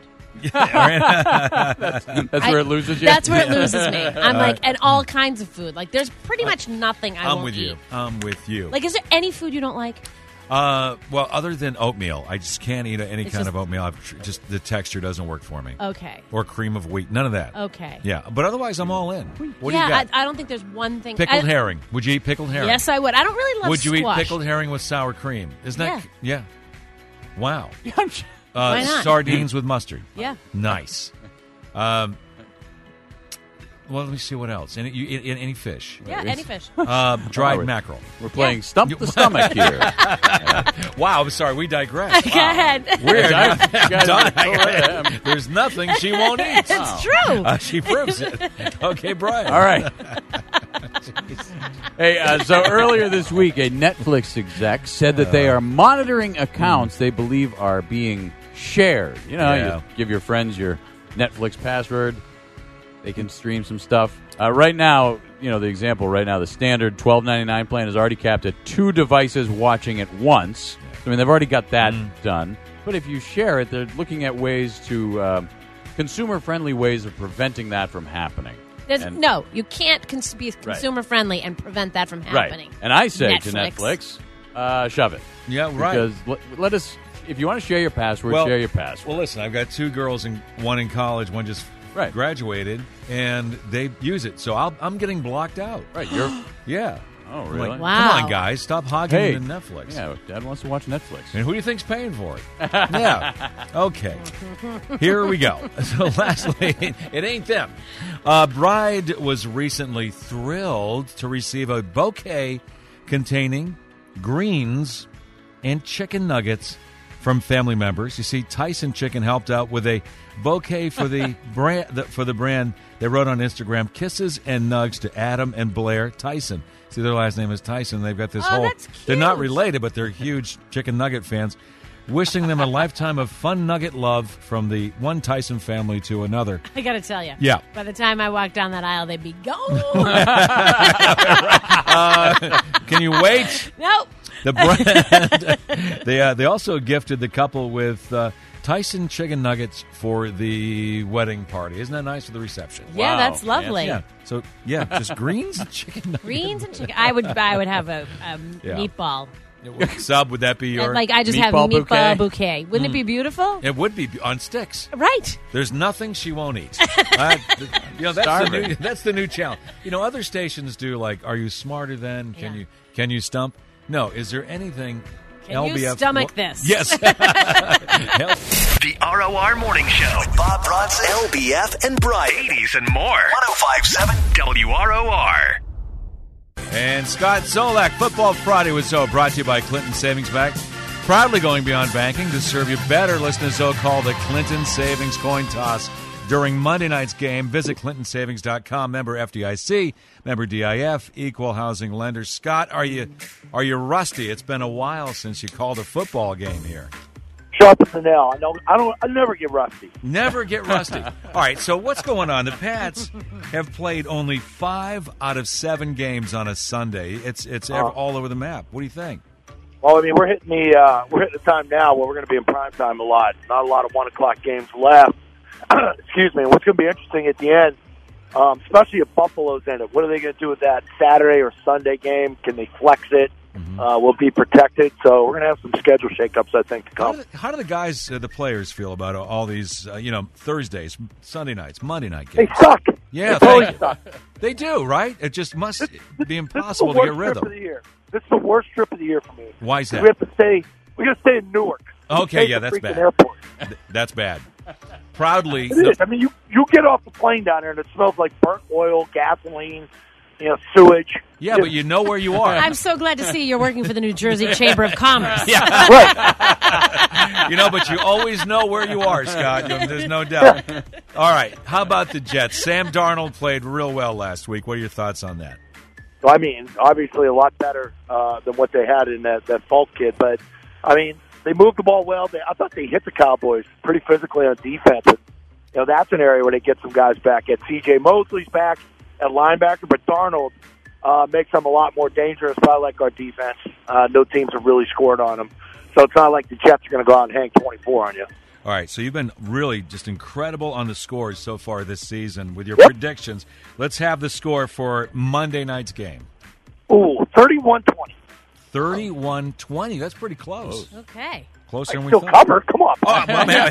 Speaker 10: that's, that's where it loses you.
Speaker 9: That's where it loses me. I'm
Speaker 8: Uh,
Speaker 9: like, and all kinds of food. Like, there's pretty much nothing I
Speaker 8: I'm
Speaker 9: won't
Speaker 8: with
Speaker 9: eat.
Speaker 8: you. I'm with you.
Speaker 9: Like, is there any food you don't like?
Speaker 8: Uh, well, other than oatmeal, I just can't eat any
Speaker 9: It's
Speaker 8: kind
Speaker 9: just-
Speaker 8: of oatmeal. I've tr- just the texture doesn't work for me.
Speaker 9: Okay.
Speaker 8: Or cream of wheat, none of that.
Speaker 9: Okay.
Speaker 8: Yeah, but otherwise, I'm all in. What
Speaker 9: yeah,
Speaker 8: do you got?
Speaker 9: I, I don't think there's one thing.
Speaker 8: Pickled
Speaker 9: I,
Speaker 8: herring. Would you eat pickled herring?
Speaker 9: Yes, I would. I don't really love
Speaker 8: Would you
Speaker 9: squash.
Speaker 8: eat pickled herring with sour cream? Isn't that yeah? Wow. Uh,
Speaker 9: Why not?
Speaker 8: Sardines with mustard.
Speaker 9: Yeah.
Speaker 8: Nice. Um. Well, let me see what else. Any you, any, any fish?
Speaker 9: Yeah, any fish.
Speaker 8: Uh, dried
Speaker 10: Oh, we're-
Speaker 8: mackerel.
Speaker 10: we're playing Stump the Stomach here.
Speaker 8: Wow, I'm sorry. We digress.
Speaker 9: Go ahead.
Speaker 8: We're
Speaker 10: Guys,
Speaker 8: not
Speaker 10: guys,
Speaker 8: done.
Speaker 10: go ahead.
Speaker 8: There's nothing she won't eat.
Speaker 9: It's
Speaker 8: Oh.
Speaker 9: true.
Speaker 8: Uh, she proves it. Okay, Brian.
Speaker 10: All right. Hey, uh, so earlier this week, a Netflix exec said that they are monitoring accounts they believe are being shared. You know,
Speaker 8: Yeah.
Speaker 10: you give your friends your Netflix password, they can stream some stuff. Uh, right now, you know, the example right now, the standard twelve ninety-nine plan is already capped at two devices watching at once. I mean, they've already got that done. But if you share it, they're looking at ways to, uh, consumer-friendly ways of preventing that from happening.
Speaker 9: There's,
Speaker 10: And-
Speaker 9: no, you can't cons- be consumer friendly and prevent that from happening.
Speaker 10: Right. And I say to
Speaker 9: Netflix.
Speaker 10: Netflix, uh, shove it.
Speaker 8: Yeah, right.
Speaker 10: Because let, let us, if you want to share your password,
Speaker 8: Well-
Speaker 10: share your password.
Speaker 8: Well, listen, I've got two girls, and one in college, one just graduated, and they use it. So I'll, I'm getting blocked out.
Speaker 10: Right. You're
Speaker 8: yeah.
Speaker 10: Oh,
Speaker 8: I'm
Speaker 10: really?
Speaker 8: like,
Speaker 9: Wow.
Speaker 8: Come on, guys, stop hogging
Speaker 10: Hey.
Speaker 8: the Netflix.
Speaker 10: Yeah, Dad wants to watch Netflix.
Speaker 8: And who do you think's paying for it? Yeah. Okay. Here we go. So lastly, it ain't them. A bride was recently thrilled to receive a bouquet containing greens and chicken nuggets from family members. You see, Tyson Chicken helped out with a bouquet for the brand. The, for the brand, they wrote on Instagram, "Kisses and nugs to Adam and Blair Tyson." See, their last name is Tyson. They've got this
Speaker 9: Oh,
Speaker 8: whole.
Speaker 9: that's
Speaker 8: They're not
Speaker 9: cute.
Speaker 8: related, but they're huge chicken nugget fans. Wishing them a lifetime of fun nugget love from the one Tyson family to another.
Speaker 9: I got to tell you.
Speaker 8: Yeah.
Speaker 9: By the time I walk down that aisle, they'd be gone.
Speaker 8: uh, can you wait?
Speaker 9: Nope.
Speaker 8: The brand. they uh, they also gifted the couple with uh, Tyson chicken nuggets for the wedding party. Isn't that nice for the reception?
Speaker 9: Yeah,
Speaker 10: Wow.
Speaker 9: that's lovely.
Speaker 8: Yeah. So yeah, just greens and chicken nuggets.
Speaker 9: Greens and chicken. I would. I would have a, a
Speaker 8: Yeah.
Speaker 9: meatball.
Speaker 8: Sub, would that be your
Speaker 9: like I just
Speaker 10: meatball
Speaker 9: have a meatball
Speaker 10: bouquet?
Speaker 9: bouquet. Wouldn't it be beautiful?
Speaker 8: It would be on sticks.
Speaker 9: Right.
Speaker 8: There's nothing she won't eat. Uh, th- you know that's the,
Speaker 10: Starving.
Speaker 8: new, that's the new challenge. You know, other stations do like, "Are you smarter than? Can
Speaker 9: Yeah.
Speaker 8: you can you stump?" No. Is there anything?
Speaker 9: Can
Speaker 8: L B F
Speaker 9: you stomach
Speaker 8: Well,
Speaker 9: this?
Speaker 8: Yes. Hell,
Speaker 7: The R O R Morning Show with Bob Bronson, L B F, and Brian. eighties and more. one oh five point seven W R O R.
Speaker 8: And Scott Zolak, Football Friday with Zoe, brought to you by Clinton Savings Bank. Proudly going beyond banking to serve you better. Listen to Zoe call the Clinton Savings Coin Toss during Monday night's game. Visit Clinton Savings dot com, member F D I C, member D I F, equal housing lender. Scott, are you are you rusty? It's been a while since you called a football game here.
Speaker 18: Sharp as a nail. I know. I don't. I never get rusty.
Speaker 8: Never get rusty. All right, so what's going on? The Pats have played only five out of seven games on a Sunday. It's it's ev-
Speaker 18: Uh.
Speaker 8: all over the map. What do you think?
Speaker 18: Well, I mean, we're hitting the uh, we're hitting the time now where we're going to be in prime time a lot. Not a lot of one o'clock games left. Excuse me. And what's going to be interesting at the end, um, especially if Buffalo's in it, what are they going to do with that Saturday or Sunday game? Can they flex it?
Speaker 8: Mm-hmm.
Speaker 18: Uh, we'll be protected. So we're going to have some schedule shakeups, I think, to
Speaker 8: How
Speaker 18: come.
Speaker 8: do, the, how do the guys, uh, the players, feel about all these, uh, you know, Thursdays, Sunday nights, Monday night
Speaker 18: They
Speaker 8: games?
Speaker 18: suck.
Speaker 8: Yeah,
Speaker 18: they totally
Speaker 8: they,
Speaker 18: suck.
Speaker 8: they do, right? It just must be
Speaker 18: This is
Speaker 8: impossible
Speaker 18: the
Speaker 8: to
Speaker 18: worst
Speaker 8: get rid
Speaker 18: trip
Speaker 8: of
Speaker 18: of
Speaker 8: them.
Speaker 18: the year. This is the worst trip of the year for me.
Speaker 8: Why is that?
Speaker 18: We have to stay. We got to stay in Newark.
Speaker 8: Okay,
Speaker 18: Take
Speaker 8: yeah,
Speaker 18: the
Speaker 8: that's
Speaker 18: freaking
Speaker 8: bad.
Speaker 18: Airport.
Speaker 8: Th- That's bad. Proudly,
Speaker 18: It is. I mean, you you get off the plane down there and it smells like burnt oil, gasoline, you know, sewage.
Speaker 8: yeah, but you know where you are.
Speaker 9: I'm so glad to see you're working for the New Jersey Chamber of Commerce.
Speaker 8: Yeah.
Speaker 18: Right.
Speaker 8: You know, but you always know where you are, Scott. There's no doubt. All right, how about the Jets? Sam Darnold played real well last week. What are your thoughts on that?
Speaker 18: So, I mean, obviously a lot better uh, than what they had in that, that Falk kid. But, I mean, they moved the ball well. They, I thought they hit the Cowboys pretty physically on defense. And, you know, that's an area where they get some guys back. At C J Mosley's back at linebacker, but Darnold uh, makes them a lot more dangerous, probably like our defense. Uh, no teams have really scored on them. So it's not like the Jets are going to go out and hang twenty-four on you.
Speaker 8: All right, so you've been really just incredible on the scores so far this season with your
Speaker 18: Yep.
Speaker 8: predictions. Let's have the score for Monday night's game.
Speaker 18: Ooh, thirty-one twenty.
Speaker 8: thirty-one twenty. That's pretty close.
Speaker 9: Okay.
Speaker 8: Closer than we
Speaker 18: Still
Speaker 8: thought.
Speaker 18: cover. Come on.
Speaker 8: Oh, well, man,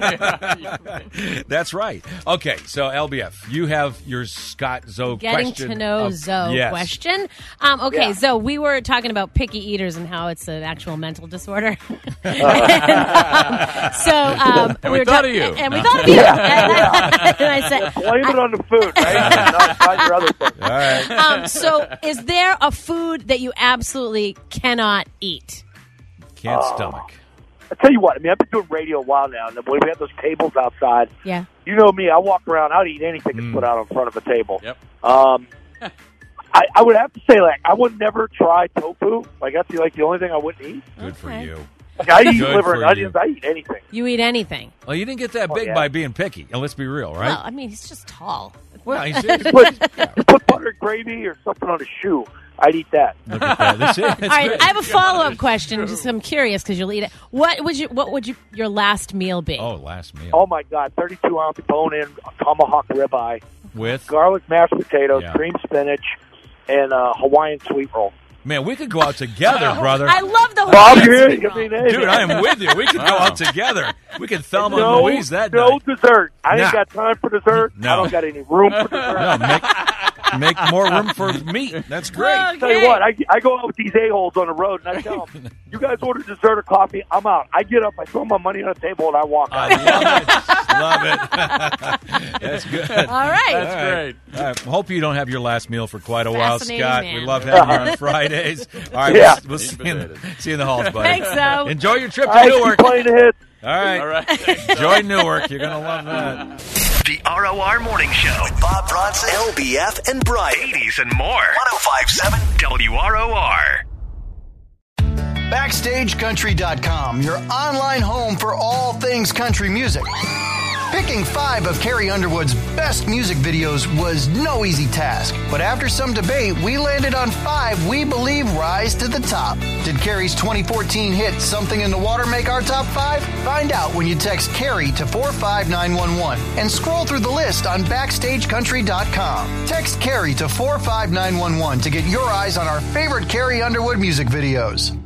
Speaker 8: hey. That's right. Okay, so L B F, you have your Scott Zoe
Speaker 9: Getting
Speaker 8: question.
Speaker 9: to know
Speaker 8: of-
Speaker 9: Zoe
Speaker 8: yes.
Speaker 9: question. Um, okay,
Speaker 18: Yeah.
Speaker 9: Zoe, we were talking about picky eaters and how it's an actual mental disorder. and, um, so um,
Speaker 10: And we
Speaker 9: were
Speaker 10: thought
Speaker 9: ta-
Speaker 10: of you.
Speaker 9: And we
Speaker 10: No.
Speaker 9: thought of you. And, I, and I said,
Speaker 18: Blame it on the food, right? not, not your other thing.
Speaker 8: All right.
Speaker 9: um, so is there a food that you absolutely cannot eat?
Speaker 8: Can't
Speaker 18: Oh.
Speaker 8: stomach.
Speaker 18: I tell you what, I mean, I've been doing radio a while now, and when we have those tables outside,
Speaker 9: Yeah.
Speaker 18: you know me, I walk around, I'd eat anything
Speaker 8: Mm.
Speaker 18: that's put out in front of a table.
Speaker 10: Yep.
Speaker 18: Um, I, I would have to say, like, I would never try tofu. Like, that's the, like the only thing I wouldn't eat.
Speaker 8: Good for
Speaker 9: Okay.
Speaker 8: you.
Speaker 18: Like, I eat
Speaker 8: Good
Speaker 18: liver and
Speaker 8: for
Speaker 18: onions.
Speaker 8: you.
Speaker 18: I eat anything.
Speaker 9: You eat anything.
Speaker 8: Well, you didn't get that
Speaker 18: Oh,
Speaker 8: big
Speaker 18: yeah.
Speaker 8: by being picky. And let's be real, right?
Speaker 9: Well, I mean, he's just tall.
Speaker 8: Well, he's- he's-
Speaker 18: Put, you put butter and gravy or something on a shoe. I'd eat that.
Speaker 8: Look at that. That's it. That's
Speaker 9: All right,
Speaker 8: good.
Speaker 9: I have a follow up question. Just I'm curious because you'll eat it. What would you? What would you? Your last meal be?
Speaker 8: Oh, last meal.
Speaker 18: Oh, my God, thirty-two ounce bone-in tomahawk ribeye,
Speaker 8: With?
Speaker 18: garlic mashed potatoes,
Speaker 8: Yeah.
Speaker 18: cream spinach, and uh, Hawaiian sweet roll.
Speaker 8: Man, we could go out together, brother.
Speaker 9: I love the whole.
Speaker 18: Bob,
Speaker 9: fancy
Speaker 18: here,
Speaker 9: roll.
Speaker 18: I mean, hey,
Speaker 8: Dude, I am with you. We could go out together. We could Thelma
Speaker 18: no,
Speaker 8: and Louise that
Speaker 18: no
Speaker 8: night.
Speaker 18: dessert. I
Speaker 8: Nah.
Speaker 18: ain't got time for dessert.
Speaker 8: No.
Speaker 18: I don't got any room for dessert.
Speaker 8: No, make, make more room for meat. That's great.
Speaker 9: Okay.
Speaker 18: Tell you what, I, I go out with these a-holes on the road, and I tell them, you guys order dessert or coffee, I'm out. I get up, I throw my money on the table, and I walk out.
Speaker 8: I love it. Love it. That's good.
Speaker 9: All right.
Speaker 10: That's
Speaker 8: All right.
Speaker 10: great.
Speaker 8: All right. Hope you don't have your last meal for quite a while,
Speaker 9: Fascinating
Speaker 8: Scott.
Speaker 9: man.
Speaker 8: We love having you on Fridays. All right,
Speaker 18: Yeah.
Speaker 8: we'll, we'll see, you in, see you in the halls, buddy.
Speaker 9: Thanks, so.
Speaker 8: Enjoy your trip to
Speaker 18: I
Speaker 8: Newark.
Speaker 18: keep playing the hits.
Speaker 8: All right.
Speaker 10: All right.
Speaker 8: Enjoy Newark. You're going to love that.
Speaker 7: The R O R Morning Show with Bob Bronson, L B F, and Brian. eighties and more. one oh five point seven W R O R.
Speaker 19: Backstage Country dot com, your online home for all things country music. Picking five of Carrie Underwood's best music videos was no easy task, but after some debate, we landed on five we believe rise to the top. Did Carrie's twenty fourteen hit Something in the Water make our top five? Find out when you text Carrie to four five nine one one and scroll through the list on Backstage Country dot com. Text Carrie to four five nine one one to get your eyes on our favorite Carrie Underwood music videos.